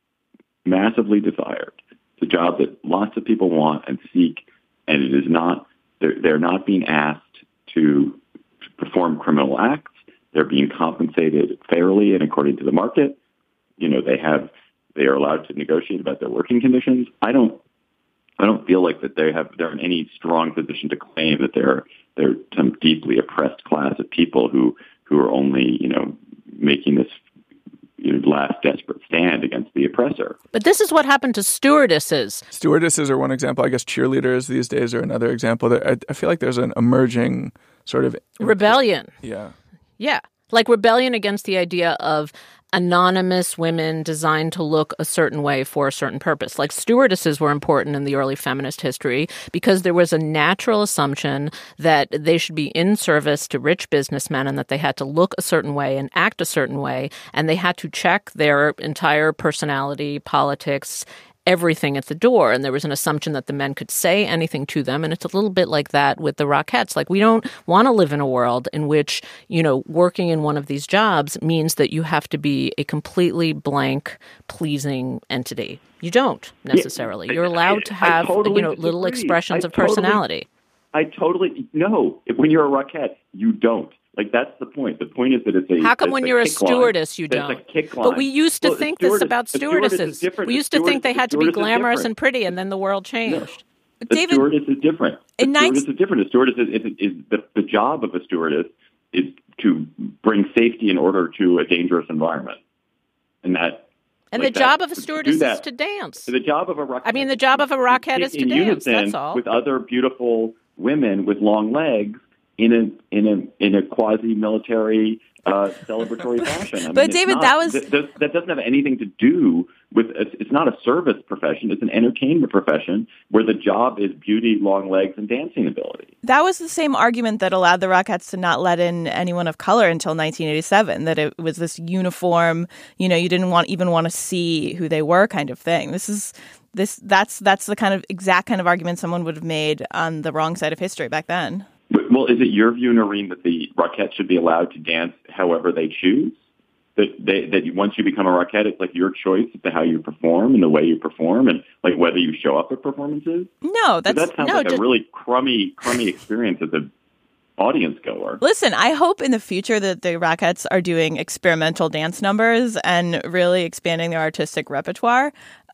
massively desired. It's a job that lots of people want and seek, and it is not. They're, they're not being asked to perform criminal acts. They're being compensated fairly and according to the market. You know, they have. They are allowed to negotiate about their working conditions. I don't. I don't feel like that they have. They're in any strong position to claim that they're they're some deeply oppressed class of people who. who are only, you know, making this you know, last desperate stand against the oppressor. But this is what happened to stewardesses. Stewardesses are one example. I guess cheerleaders these days are another example. I, I feel like there's an emerging sort of... rebellion. Yeah. Yeah. Like rebellion against the idea of anonymous women designed to look a certain way for a certain purpose. Like stewardesses were important in the early feminist history because there was a natural assumption that they should be in service to rich businessmen and that they had to look a certain way and act a certain way, and they had to check their entire personality, politics, everything at the door. And there was an assumption that the men could say anything to them. And it's a little bit like that with the Rockettes. Like, we don't want to live in a world in which, you know, working in one of these jobs means that you have to be a completely blank, pleasing entity. You don't necessarily. You're allowed to have, totally you know, little disagree. expressions I of personality. Totally, I totally, no. When you're a Rockette, you don't. Like, that's the point. The point is that it's a... How come when a you're a stewardess, you don't? But we used to well, think this about stewardesses. We used to think they had to be glamorous and pretty, and then the world changed. No. The David, stewardess is different. The in stewardess nine... is different. A stewardess is, is, is the, the job of a stewardess is to bring safety and order to a dangerous environment. And that... And like the that, job of a stewardess is to dance. The job of a Rockette... I mean, the job of a Rockette is to in dance, unison that's all. With other beautiful women with long legs in a in a in a quasi military uh, celebratory fashion. I mean, but David, not, that was th- th- that doesn't have anything to do with. It's not a service profession. It's an entertainment profession where the job is beauty, long legs, and dancing ability. That was the same argument that allowed the Rockettes to not let in anyone of color until nineteen eighty-seven. That it was this uniform, you know, you didn't want even want to see who they were, kind of thing. This is. This that's that's the kind of exact kind of argument someone would have made on the wrong side of history back then. Well, is it your view, Noreen, that the Rockettes should be allowed to dance however they choose? That they, that once you become a Rockette, it's like your choice as to how you perform and the way you perform, and like whether you show up at performances? No, that's that sounds no, like just, a really crummy, crummy experience as a audience goer. Listen, I hope in the future that the Rockettes are doing experimental dance numbers and really expanding their artistic repertoire.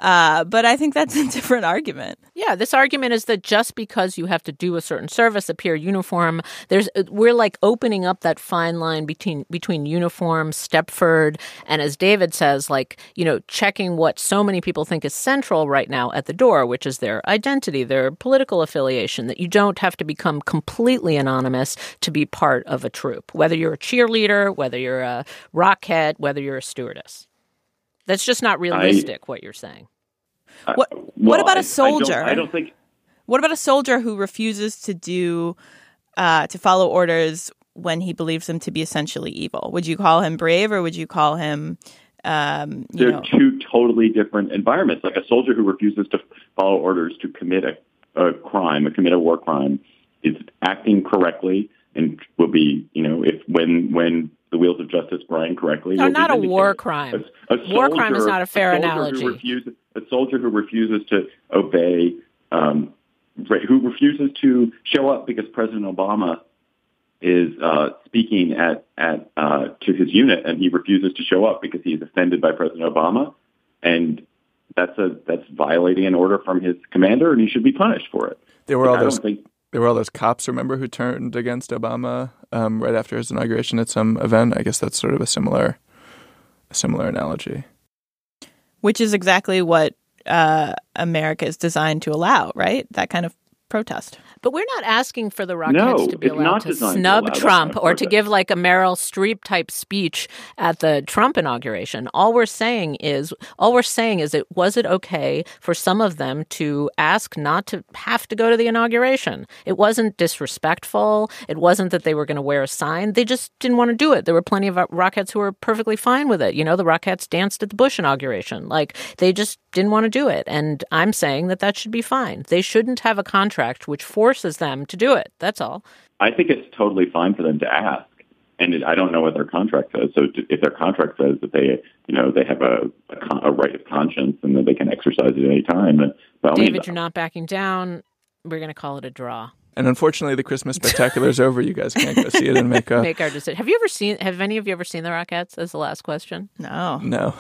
Uh, but I think that's a different argument. Yeah, this argument is that just because you have to do a certain service, appear uniform, there's we're like opening up that fine line between between uniform, Stepford, and as David says, like, you know, checking what so many people think is central right now at the door, which is their identity, their political affiliation, that you don't have to become completely anonymous to be part of a troop, whether you're a cheerleader, whether you're a rockhead, whether you're a stewardess. That's just not realistic, I, what you're saying. What well, What about I, a soldier? I don't, I don't think. What about a soldier who refuses to do uh, to follow orders when he believes them to be essentially evil? Would you call him brave, or would you call him? Um, you They're know... two totally different environments. Like a soldier who refuses to follow orders to commit a, a crime, to commit a war crime, is acting correctly and will be, you know, if when when the wheels of justice grind correctly. No, not a war vindicated. crime. A, a soldier, war crime is not a fair a analogy. Who refuses, a soldier who refuses to obey, um, who refuses to show up because President Obama is uh, speaking at at uh, to his unit, and he refuses to show up because he is offended by President Obama, and that's a that's violating an order from his commander, and he should be punished for it. There were all I those. don't think, There were all those cops, remember, who turned against Obama um, right after his inauguration at some event. I guess that's sort of a similar, a similar analogy. Which is exactly what uh, America is designed to allow, right? That kind of protest. But we're not asking for the Rockettes No, to be it's allowed not to designed to snub allow that Trump kind of or to protest. give like a Meryl Streep type speech at the Trump inauguration. All we're saying is, all we're saying is, it was it okay for some of them to ask not to have to go to the inauguration? It wasn't disrespectful. It wasn't that they were going to wear a sign. They just didn't want to do it. There were plenty of Rockettes who were perfectly fine with it. You know, the Rockettes danced at the Bush inauguration. Like, they just didn't want to do it. And I'm saying that that should be fine. They shouldn't have a contract which forces them to do it. That's all. I think it's totally fine for them to ask, and it, I don't know what their contract says. So if their contract says that they, you know, they have a, a, con- a right of conscience and that they can exercise it at any time, then by David, means, you're not backing down. We're going to call it a draw. And unfortunately, the Christmas spectacular is over. You guys can't go see it and make a make our decision. Have you ever seen? Have any of you ever seen the Rockettes? As the last question. No. no.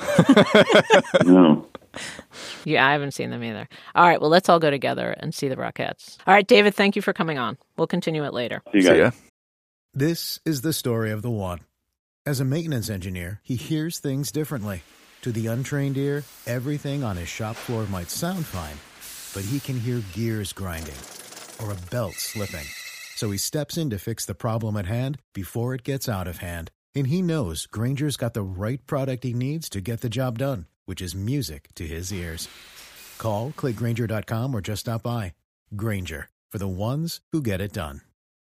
no. Yeah, I haven't seen them either. All right, well, let's all go together and see the Rockettes. All right, David, thank you for coming on. We'll continue it later. See you guys. See ya. This is the story of the one. As a maintenance engineer, he hears things differently. To the untrained ear, everything on his shop floor might sound fine, but he can hear gears grinding or a belt slipping. So he steps in to fix the problem at hand before it gets out of hand. And he knows Grainger's got the right product he needs to get the job done, which is music to his ears. Call, click Grainger dot com, or just stop by. Grainger, for the ones who get it done.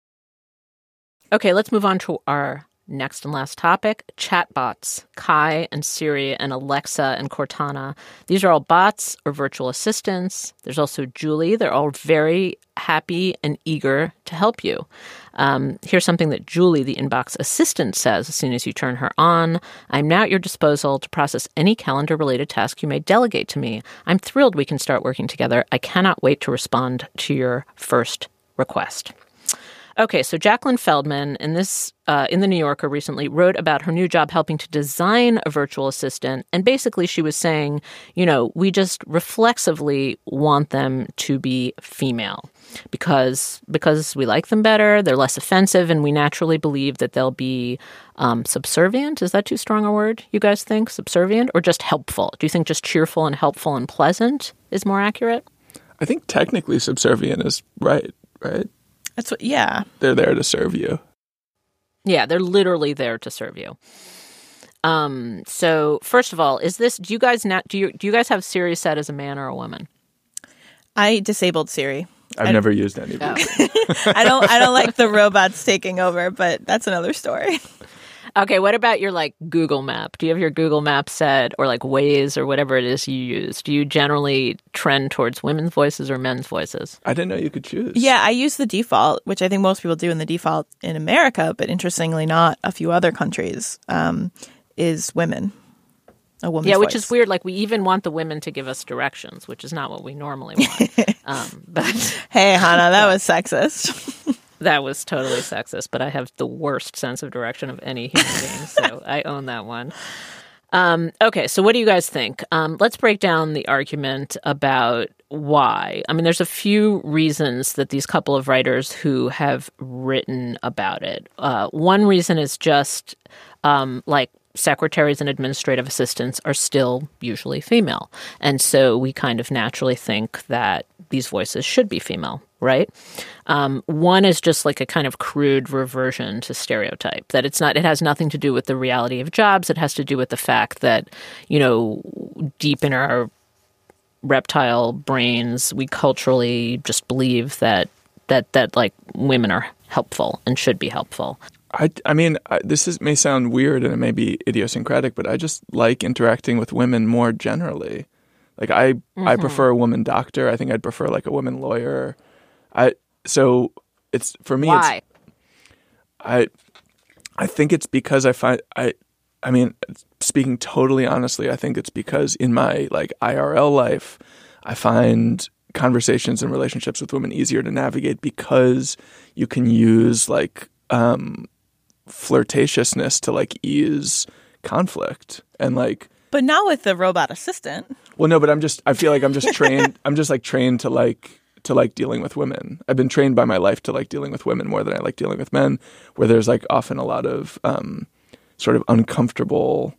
Okay, let's move on to our next and last topic, chatbots. Kai and Siri and Alexa and Cortana. These are all bots or virtual assistants. There's also Julie. They're all very happy and eager to help you. Um, here's something that Julie, the inbox assistant, says as soon as you turn her on. I'm now at your disposal to process any calendar-related task you may delegate to me. I'm thrilled we can start working together. I cannot wait to respond to your first request. Okay, so Jacqueline Feldman in this uh, in the New Yorker recently wrote about her new job helping to design a virtual assistant, and basically she was saying, you know, we just reflexively want them to be female because because we like them better, they're less offensive, and we naturally believe that they'll be um, subservient. Is that too strong a word, you guys think? Subservient or just helpful? Do you think just cheerful and helpful and pleasant is more accurate? I think technically subservient is right, right? That's what, yeah. They're there to serve you. Yeah, they're literally there to serve you. Um, so first of all, is this, do you guys not, do you, do you guys have Siri set as a man or a woman? I disabled Siri. I've I, never used any of Oh. these. I don't I don't like the robots taking over, but that's another story. Okay, what about your like Google Map? Do you have your Google Map set or like Waze or whatever it is you use? Do you generally trend towards women's voices or men's voices? I didn't know you could choose. Yeah, I use the default, which I think most people do in the default in America, but interestingly not a few other countries, um, is women. A woman's Yeah, which voice. is weird. Like we even want the women to give us directions, which is not what we normally want. um, but Hey, Hannah, that was sexist. That was totally sexist, but I have the worst sense of direction of any human being, so I own that one. Um, okay, so what do you guys think? Um, let's break down the argument about why. I mean, there's a few reasons that these couple of writers who have written about it. Uh, one reason is just um, like secretaries and administrative assistants are still usually female. And so we kind of naturally think that these voices should be female, right? Um, one is just like a kind of crude reversion to stereotype, that it's not, it has nothing to do with the reality of jobs. It has to do with the fact that, you know, deep in our reptile brains, we culturally just believe that, that, that like women are helpful and should be helpful. I, I mean, I, this is, may sound weird and it may be idiosyncratic, but I just like interacting with women more generally. Like I, mm-hmm. I prefer a woman doctor. I think I'd prefer like a woman lawyer. I so it's for me. Why? It's, I, I think it's because I find I, I mean, speaking totally honestly, I think it's because in my like I R L life, I find conversations and relationships with women easier to navigate because you can use like. Um, flirtatiousness to like ease conflict and like but not with the robot assistant. Well, no, but I'm just I feel like I'm just trained I'm just like trained to like to like dealing with women. I've been trained by my life to like dealing with women more than I like dealing with men, where there's like often a lot of um sort of uncomfortable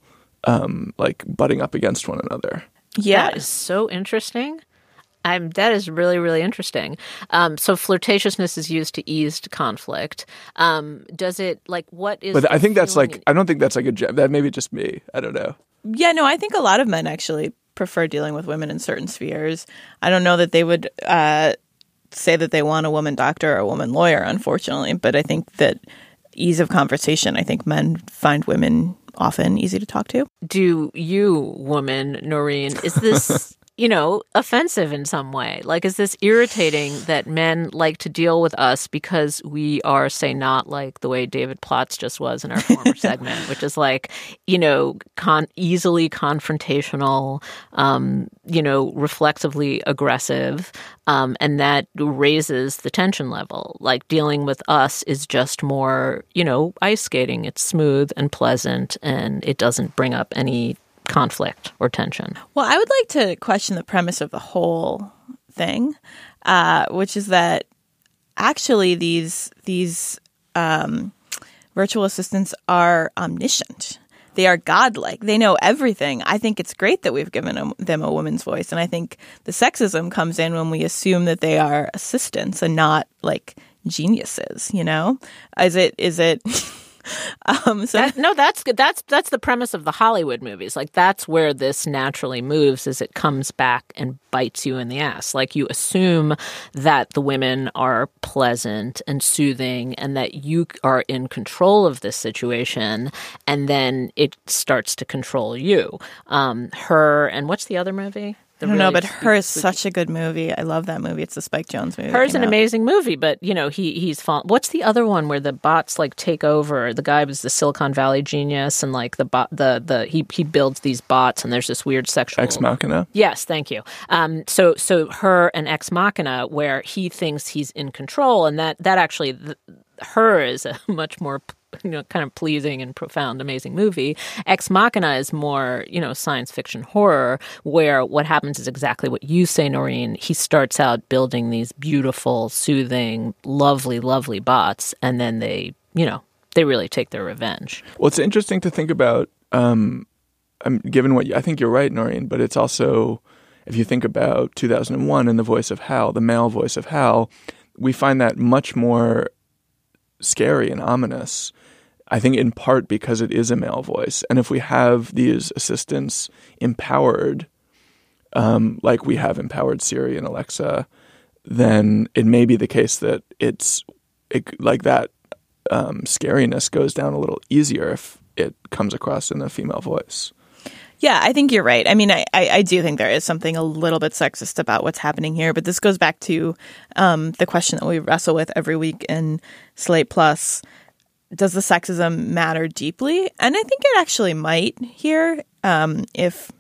um like butting up against one another. Yeah, that is so interesting. I'm, that is really, really interesting. Um, so flirtatiousness is used to ease conflict. Um, does it, like, what is... But I think that's feeling... like, I don't think that's like a, that maybe just me. I don't know. Yeah, no, I think a lot of men actually prefer dealing with women in certain spheres. I don't know that they would uh, say that they want a woman doctor or a woman lawyer, unfortunately. But I think that ease of conversation, I think men find women often easy to talk to. Do you, woman, Noreen, is this... you know, offensive in some way? Like, is this irritating that men like to deal with us because we are, say, not like the way David Plotz just was in our former segment, which is like, you know, con- easily confrontational, um, you know, reflexively aggressive, um, and that raises the tension level. Like, dealing with us is just more, you know, ice skating. It's smooth and pleasant, and it doesn't bring up any conflict or tension. Well, I would like to question the premise of the whole thing, uh, which is that actually these these um, virtual assistants are omniscient. They are godlike. They know everything. I think it's great that we've given them, them a woman's voice, and I think the sexism comes in when we assume that they are assistants and not like geniuses. You know, is it is it? Um, so that, no, that's good. That's that's the premise of the Hollywood movies. Like, that's where this naturally moves, is it comes back and bites you in the ass. Like, you assume that the women are pleasant and soothing and that you are in control of this situation, and then it starts to control you. Um, her and what's the other movie? I don't know, but Her is such a good movie. I love that movie. It's the Spike Jonze movie. Her is an amazing movie, but, you know, he he's fallen. What's the other one where the bots, like, take over? The guy was the Silicon Valley genius, and, like, the bot, the, the he, he builds these bots, and there's this weird sexual... Ex Machina? Yes, thank you. Um, so, so Her and Ex Machina, where he thinks he's in control, and that, that actually... The, Her is a much more... you know, kind of pleasing and profound, amazing movie. Ex Machina is more, you know, science fiction horror, where what happens is exactly what you say, Noreen. He starts out building these beautiful, soothing, lovely, lovely bots, and then they, you know, they really take their revenge. Well, it's interesting to think about, um, um, given what you, I think you're right, Noreen, but it's also, if you think about two thousand one and the voice of Hal, the male voice of Hal, we find that much more scary and ominous. I think in part because it is a male voice. And if we have these assistants empowered, um, like we have empowered Siri and Alexa, then it may be the case that it's it, like that um, scariness goes down a little easier if it comes across in a female voice. Yeah, I think you're right. I mean, I, I, I do think there is something a little bit sexist about what's happening here, but this goes back to um, the question that we wrestle with every week in Slate Plus. Does the sexism matter deeply? And I think it actually might here um, if,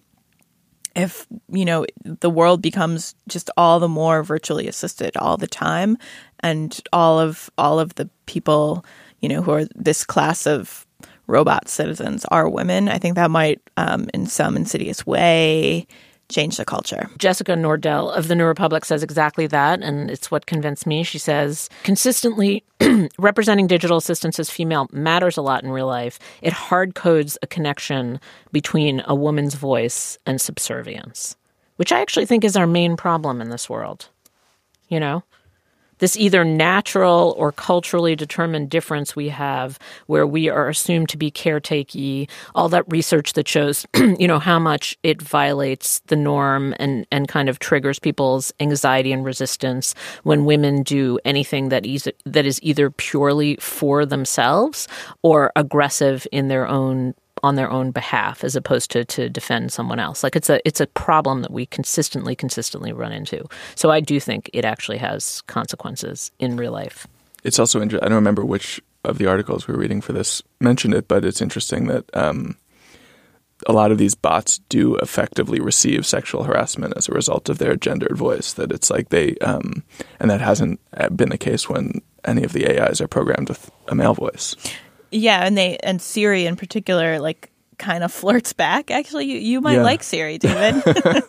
if you know, the world becomes just all the more virtually assisted all the time, and all of all of the people, you know, who are this class of robot citizens are women. I think that might, um, in some insidious way, change the culture. Jessica Nordell of The New Republic says exactly that, and it's what convinced me. She says, consistently representing digital assistants as female matters a lot in real life. It hard codes a connection between a woman's voice and subservience, which I actually think is our main problem in this world. You know? This either natural or culturally determined difference we have where we are assumed to be caretakey, all that research that shows, you know, how much it violates the norm and, and kind of triggers people's anxiety and resistance when women do anything that is, that is either purely for themselves or aggressive in their own on their own behalf as opposed to to defend someone else. Like it's a it's a problem that we consistently, consistently run into. So I do think it actually has consequences in real life. It's also interesting. I don't remember which of the articles we were reading for this mentioned it, but it's interesting that um, a lot of these bots do effectively receive sexual harassment as a result of their gendered voice. That it's like they, um, and that hasn't been the case when any of the A Is are programmed with a male voice. Yeah, and they and Siri in particular, like, kind of flirts back. Actually, you, you might yeah. like Siri, David.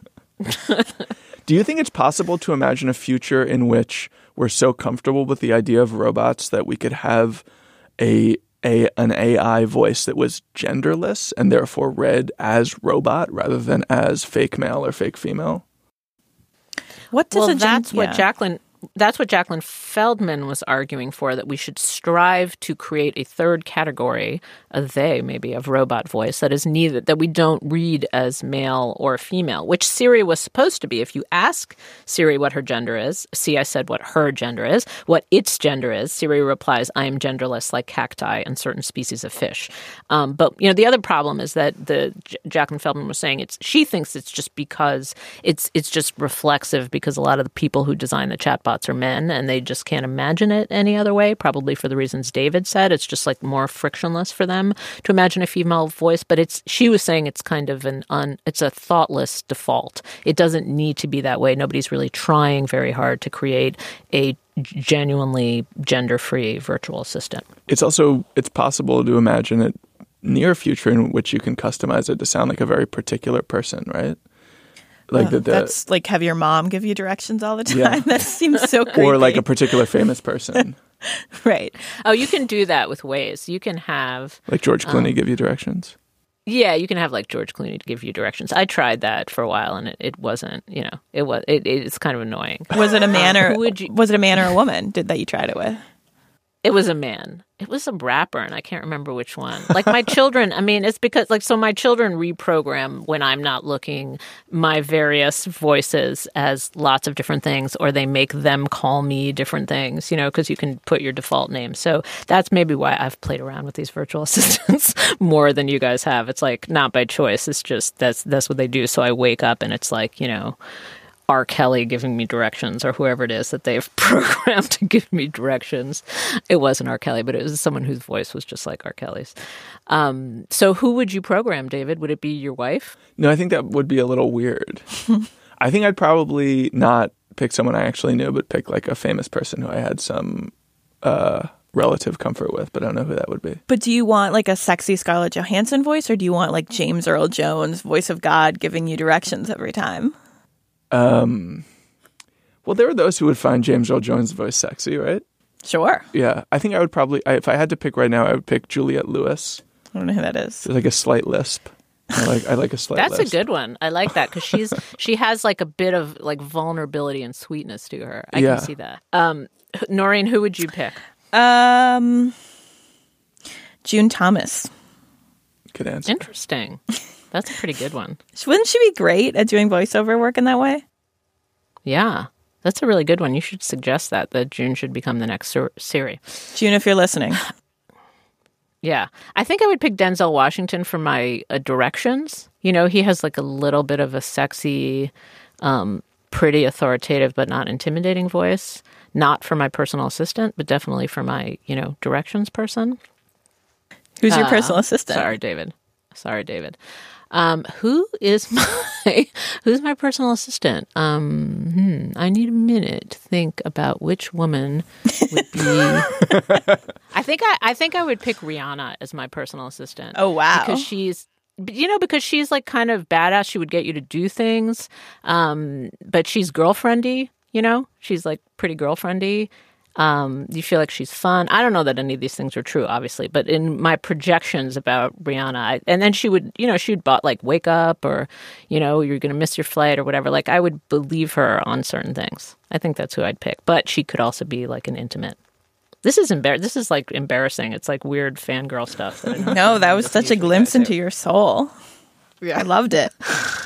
Do you think it's possible to imagine a future in which we're so comfortable with the idea of robots that we could have a a an A I voice that was genderless and therefore read as robot rather than as fake male or fake female? What does well, a gen- that's what yeah. Jacqueline. That's what Jacqueline Feldman was arguing for, that we should strive to create a third category, a they maybe, of robot voice that is neither, that we don't read as male or female, which Siri was supposed to be. If you ask Siri what her gender is, see, I said what her gender is, what its gender is, Siri replies, I am genderless like cacti and certain species of fish. Um, but, you know, the other problem is that the J- Jacqueline Feldman was saying it's, she thinks it's just because it's, it's just reflexive because a lot of the people who design the chatbot are men and they just can't imagine it any other way, probably for the reasons David said. It's just like more frictionless for them to imagine a female voice. But it's she was saying it's kind of an un, it's a thoughtless default. It doesn't need to be that way. Nobody's really trying very hard to create a genuinely gender-free virtual assistant. It's also, it's possible to imagine a near future in which you can customize it to sound like a very particular person, right? Like uh, the, the, that's like have your mom give you directions all the time. Yeah. That seems so creepy. Or like a particular famous person. Right. Oh, you can do that with ways. You can have... Like George Clooney um, give you directions? Yeah, you can have like George Clooney to give you directions. I tried that for a while and it, it wasn't, you know, it was, it, it's kind of annoying. Was it a man or, um, would you, was it a man or a woman did that you tried it with? It was a man. It was a rapper, and I can't remember which one. Like my children, I mean, it's because, like, so my children reprogram when I'm not looking my various voices as lots of different things, or they make them call me different things, you know, because you can put your default name. So that's maybe why I've played around with these virtual assistants more than you guys have. It's like not by choice. It's just that's that's what they do. So I wake up and it's like, you know, R. Kelly giving me directions or whoever it is that they've programmed to give me directions. It wasn't R. Kelly, but it was someone whose voice was just like R. Kelly's. Um, so who would you program, David? Would it be your wife? No, I think that would be a little weird. I think I'd probably not pick someone I actually knew, but pick like a famous person who I had some uh, relative comfort with, but I don't know who that would be. But do you want like a sexy Scarlett Johansson voice, or do you want like James Earl Jones, voice of God, giving you directions every time? Um, well, there are those who would find James Earl Jones' voice sexy, right? Sure. Yeah. I think I would probably, I, if I had to pick right now, I would pick Juliette Lewis. I don't know who that is. There's like a slight lisp. I like, I like a slight That's lisp. a good one. I like that because she's she has like a bit of like vulnerability and sweetness to her. I Yeah. can see that. Um, Noreen, who would you pick? Um, June Thomas. Good answer. Interesting. That's a pretty good one. Wouldn't she be great at doing voiceover work in that way? Yeah, that's a really good one. You should suggest that, that June should become the next Sur- Siri. June, if you're listening. Yeah. I think I would pick Denzel Washington for my uh, directions. You know, he has like a little bit of a sexy, um, pretty authoritative but not intimidating voice. Not for my personal assistant, but definitely for my, you know, directions person. Who's your uh, personal assistant? Sorry, David. Sorry, David. Um, who is my who's my personal assistant? Um, hmm, I need a minute to think about which woman would be. I I think I, I think I would pick Rihanna as my personal assistant. Oh, wow. Because she's, you know, because she's like kind of badass. She would get you to do things. Um, but she's girlfriendy, you know? She's like pretty girlfriendy. Um, you feel like she's fun. I don't know that any of these things are true, obviously, but in my projections about Rihanna, I, and then she would, you know, she'd bought like wake up or, you know, you're going to miss your flight or whatever. Like I would believe her on certain things. I think that's who I'd pick. But she could also be like an intimate. This is embar- This is like embarrassing. It's like weird fangirl stuff. That I don't no, that was such a glimpse into your soul. Yeah. I loved it.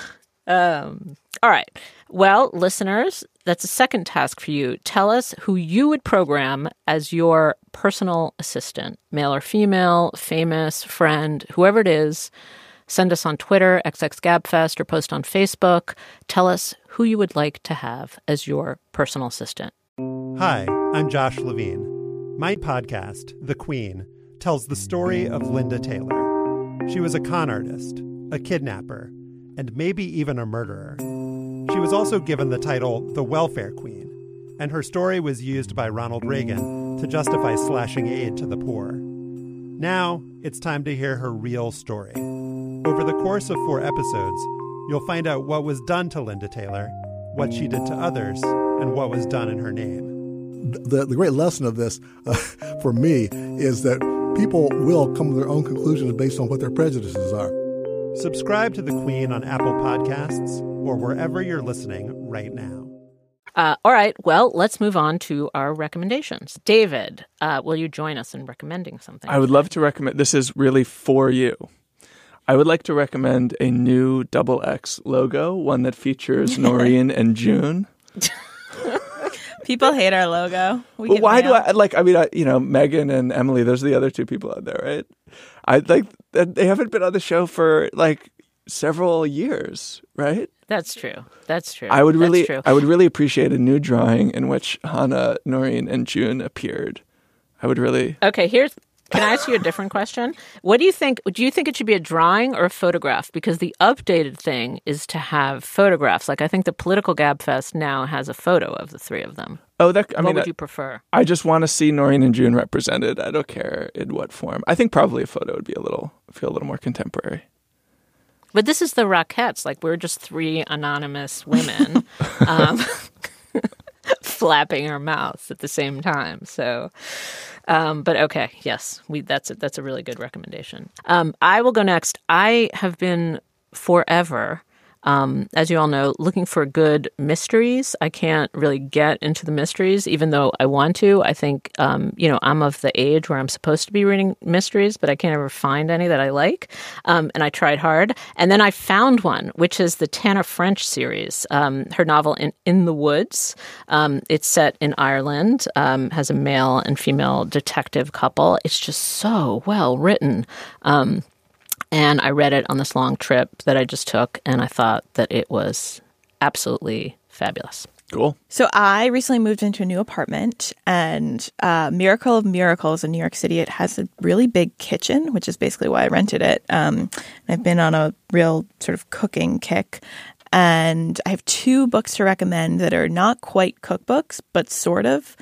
um, all right. Well, listeners, that's a second task for you. Tell us who you would program as your personal assistant, male or female, famous, friend, whoever it is. Send us on Twitter, X X Gabfest, or post on Facebook. Tell us who you would like to have as your personal assistant. Hi, I'm Josh Levine. My podcast, The Queen, tells the story of Linda Taylor. She was a con artist, a kidnapper, and maybe even a murderer. She was also given the title the Welfare Queen, and her story was used by Ronald Reagan to justify slashing aid to the poor. Now, it's time to hear her real story. Over the course of four episodes, you'll find out what was done to Linda Taylor, what she did to others, and what was done in her name. The, the great lesson of this, uh, for me, is that people will come to their own conclusions based on what their prejudices are. Subscribe to The Queen on Apple Podcasts or wherever you're listening right now. Uh, all right. Well, let's move on to our recommendations. David, uh, will you join us in recommending something? I would love to recommend. This is really for you. I would like to recommend a new double X logo, one that features Noreen and June. People hate our logo. We Well, why mail. do I like? I mean, I, you know, Megan and Emily. Those are the other two people out there, right? I like they haven't been on the show for like several years, right? That's true. That's true. I would That's really, true. I would really appreciate a new drawing in which Hannah, Noreen, and June appeared. I would really. Okay, here's. Can I ask you a different question? What do you think? Do you think it should be a drawing or a photograph? Because the updated thing is to have photographs. Like I think the Political Gabfest now has a photo of the three of them. Oh, that. I what mean, would that, you prefer? I just want to see Noreen and June represented. I don't care in what form. I think probably a photo would be a little feel a little more contemporary. But this is the Rockettes. Like we're just three anonymous women. um, flapping our mouths at the same time. So, um, but okay, yes, we that's a, that's a really good recommendation. Um, I will go next. I have been forever, um, as you all know, looking for good mysteries. I can't really get into the mysteries, even though I want to. I think, um, you know, I'm of the age where I'm supposed to be reading mysteries, but I can't ever find any that I like. Um, and I tried hard. And then I found one, which is the Tana French series, um, her novel In, In the Woods. Um, it's set in Ireland, um, has a male and female detective couple. It's just so well written. Um And I read it on this long trip that I just took, and I thought that it was absolutely fabulous. Cool. So I recently moved into a new apartment, and uh, Miracle of Miracles in New York City, it has a really big kitchen, which is basically why I rented it. Um, I've been on a real sort of cooking kick, and I have two books to recommend that are not quite cookbooks, but sort of.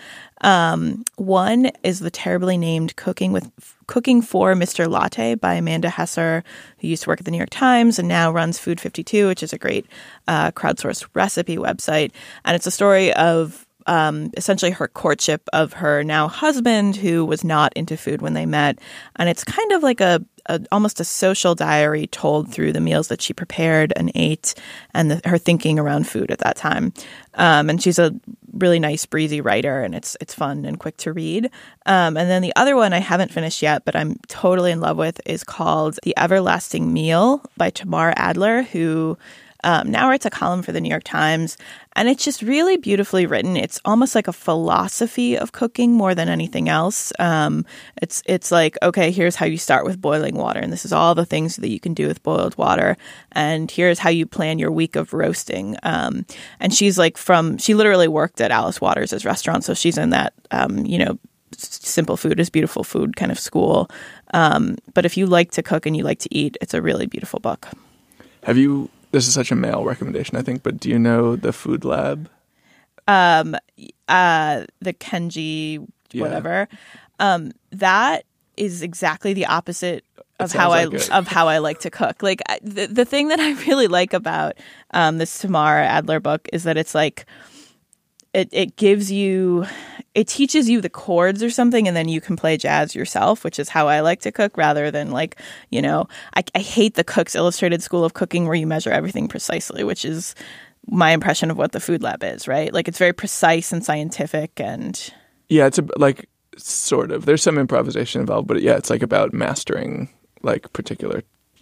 Um, one is the terribly named Cooking with Cooking for Mister Latte by Amanda Hesser, who used to work at the New York Times and now runs Food fifty-two, which is a great uh, crowdsourced recipe website. And it's a story of um, essentially her courtship of her now husband, who was not into food when they met. And it's kind of like a, a almost a social diary told through the meals that she prepared and ate and the, her thinking around food at that time. Um, and she's a really nice, breezy writer, and it's it's fun and quick to read. Um, and then the other one I haven't finished yet, but I'm totally in love with, is called The Everlasting Meal by Tamar Adler, who um, now writes a column for the New York Times. And it's just really beautifully written. It's almost like a philosophy of cooking more than anything else. Um, it's it's like, okay, here's how you start with boiling water, and this is all the things that you can do with boiled water, and here's how you plan your week of roasting. Um, and she's like from, she literally worked at Alice Waters' restaurant, so she's in that, um, you know, simple food is beautiful food kind of school. Um, but if you like to cook and you like to eat, it's a really beautiful book. Have you? This is such a male recommendation, I think, but do you know the Food Lab? Um, uh, the Kenji, Yeah. whatever. Um, that is exactly the opposite of It how I sounds like it. of how I like to cook. Like I, the the thing that I really like about um, this Tamar Adler book is that it's like it it gives you it teaches you the chords or something, and then you can play jazz yourself, which is how I like to cook, rather than like, you know, I, I hate the Cook's Illustrated School of Cooking where you measure everything precisely, which is my impression of what the food lab is, right? Like it's very precise and scientific and Yeah, it's a, like sort of. There's some improvisation involved, but yeah, it's like about mastering like particular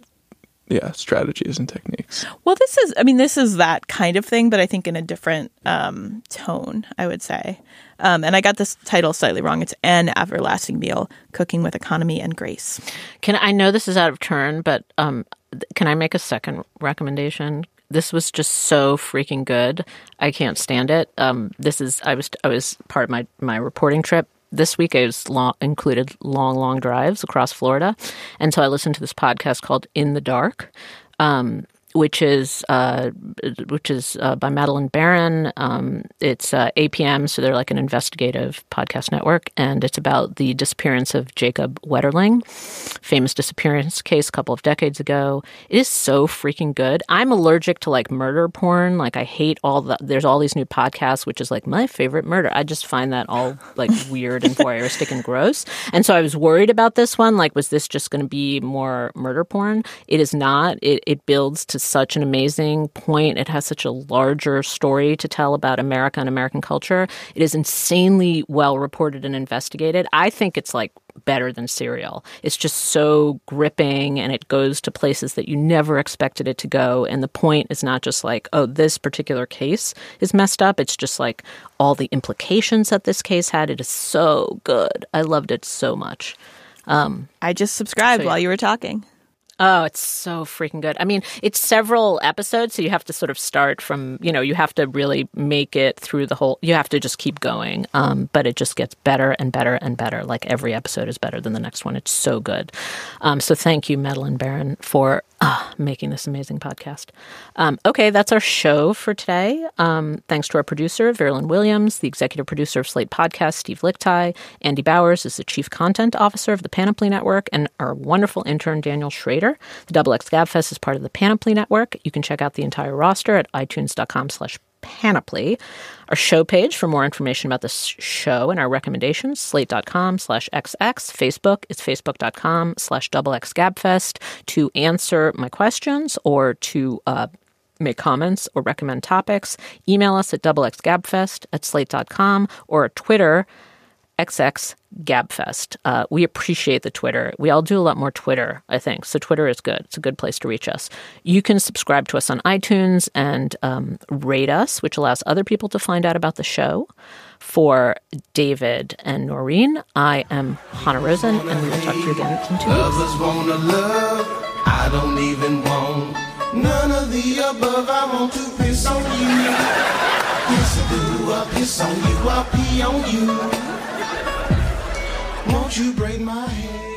yeah strategies and techniques. Well, this is, I mean, this is that kind of thing, but I think in a different um, tone, I would say. Um, and I got this title slightly wrong. It's An Everlasting Meal, Cooking with Economy and Grace. Can I know this is out of turn, but um, can I make a second recommendation? This was just so freaking good. I can't stand it. Um, this is I was I was part of my my reporting trip. This week I was long, included long, long drives across Florida. And so I listened to this podcast called In the Dark, um, which is uh, which is uh, by Madeline Barron. Um, it's uh, A P M, so they're like an investigative podcast network. And it's about the disappearance of Jacob Wetterling, famous disappearance case a couple of decades ago. It is so freaking good. I'm allergic to like murder porn. Like I hate all the, there's all these new podcasts, which is like my favorite murder. I just find that all like weird and voyeuristic and gross. And so I was worried about this one. Like, was this just going to be more murder porn? It is not. It, it builds to such an amazing point. It has such a larger story to tell about America and American culture. It is insanely well reported and investigated. I think it's like better than Serial. It's just so gripping, and it goes to places that you never expected it to go. And the point is not just like, oh, this particular case is messed up. It's just like all the implications that this case had. It is so good. I loved it so much. Um, I just subscribed so, yeah. while you were talking. Oh, it's so freaking good. I mean, it's several episodes, so you have to sort of start from, you know, you have to really make it through the whole, you have to just keep going. Um, but it just gets better and better and better. Like every episode is better than the next one. It's so good. Um, so thank you, Madeline Barron, for uh, making this amazing podcast. Um, okay, that's our show for today. Um, thanks to our producer, Verlyn Williams, the executive producer of Slate Podcast, Steve Lichtai. Andy Bowers is the chief content officer of the Panoply Network, and our wonderful intern, Daniel Schrader. The Double X Gabfest is part of the Panoply Network. You can check out the entire roster at itunes.com slash panoply. Our show page for more information about this show and our recommendations, slate.com slash xx. Facebook is facebook.com slash double X Gabfest. To answer my questions or to uh, make comments or recommend topics, email us at double X Gabfest at slate dot com or Twitter, X X Gabfest. Uh, we appreciate the Twitter. We all do a lot more Twitter, I think. So Twitter is good. It's a good place to reach us. You can subscribe to us on iTunes and um, rate us, which allows other people to find out about the show. For David and Noreen, I am Hannah Rosen, and we will talk to you again in two weeks. Lovers wanna love, I don't even want none of the above. I want to piss on you. Piss do, I'll piss on you, I'll pee on you. Won't you braid my hair?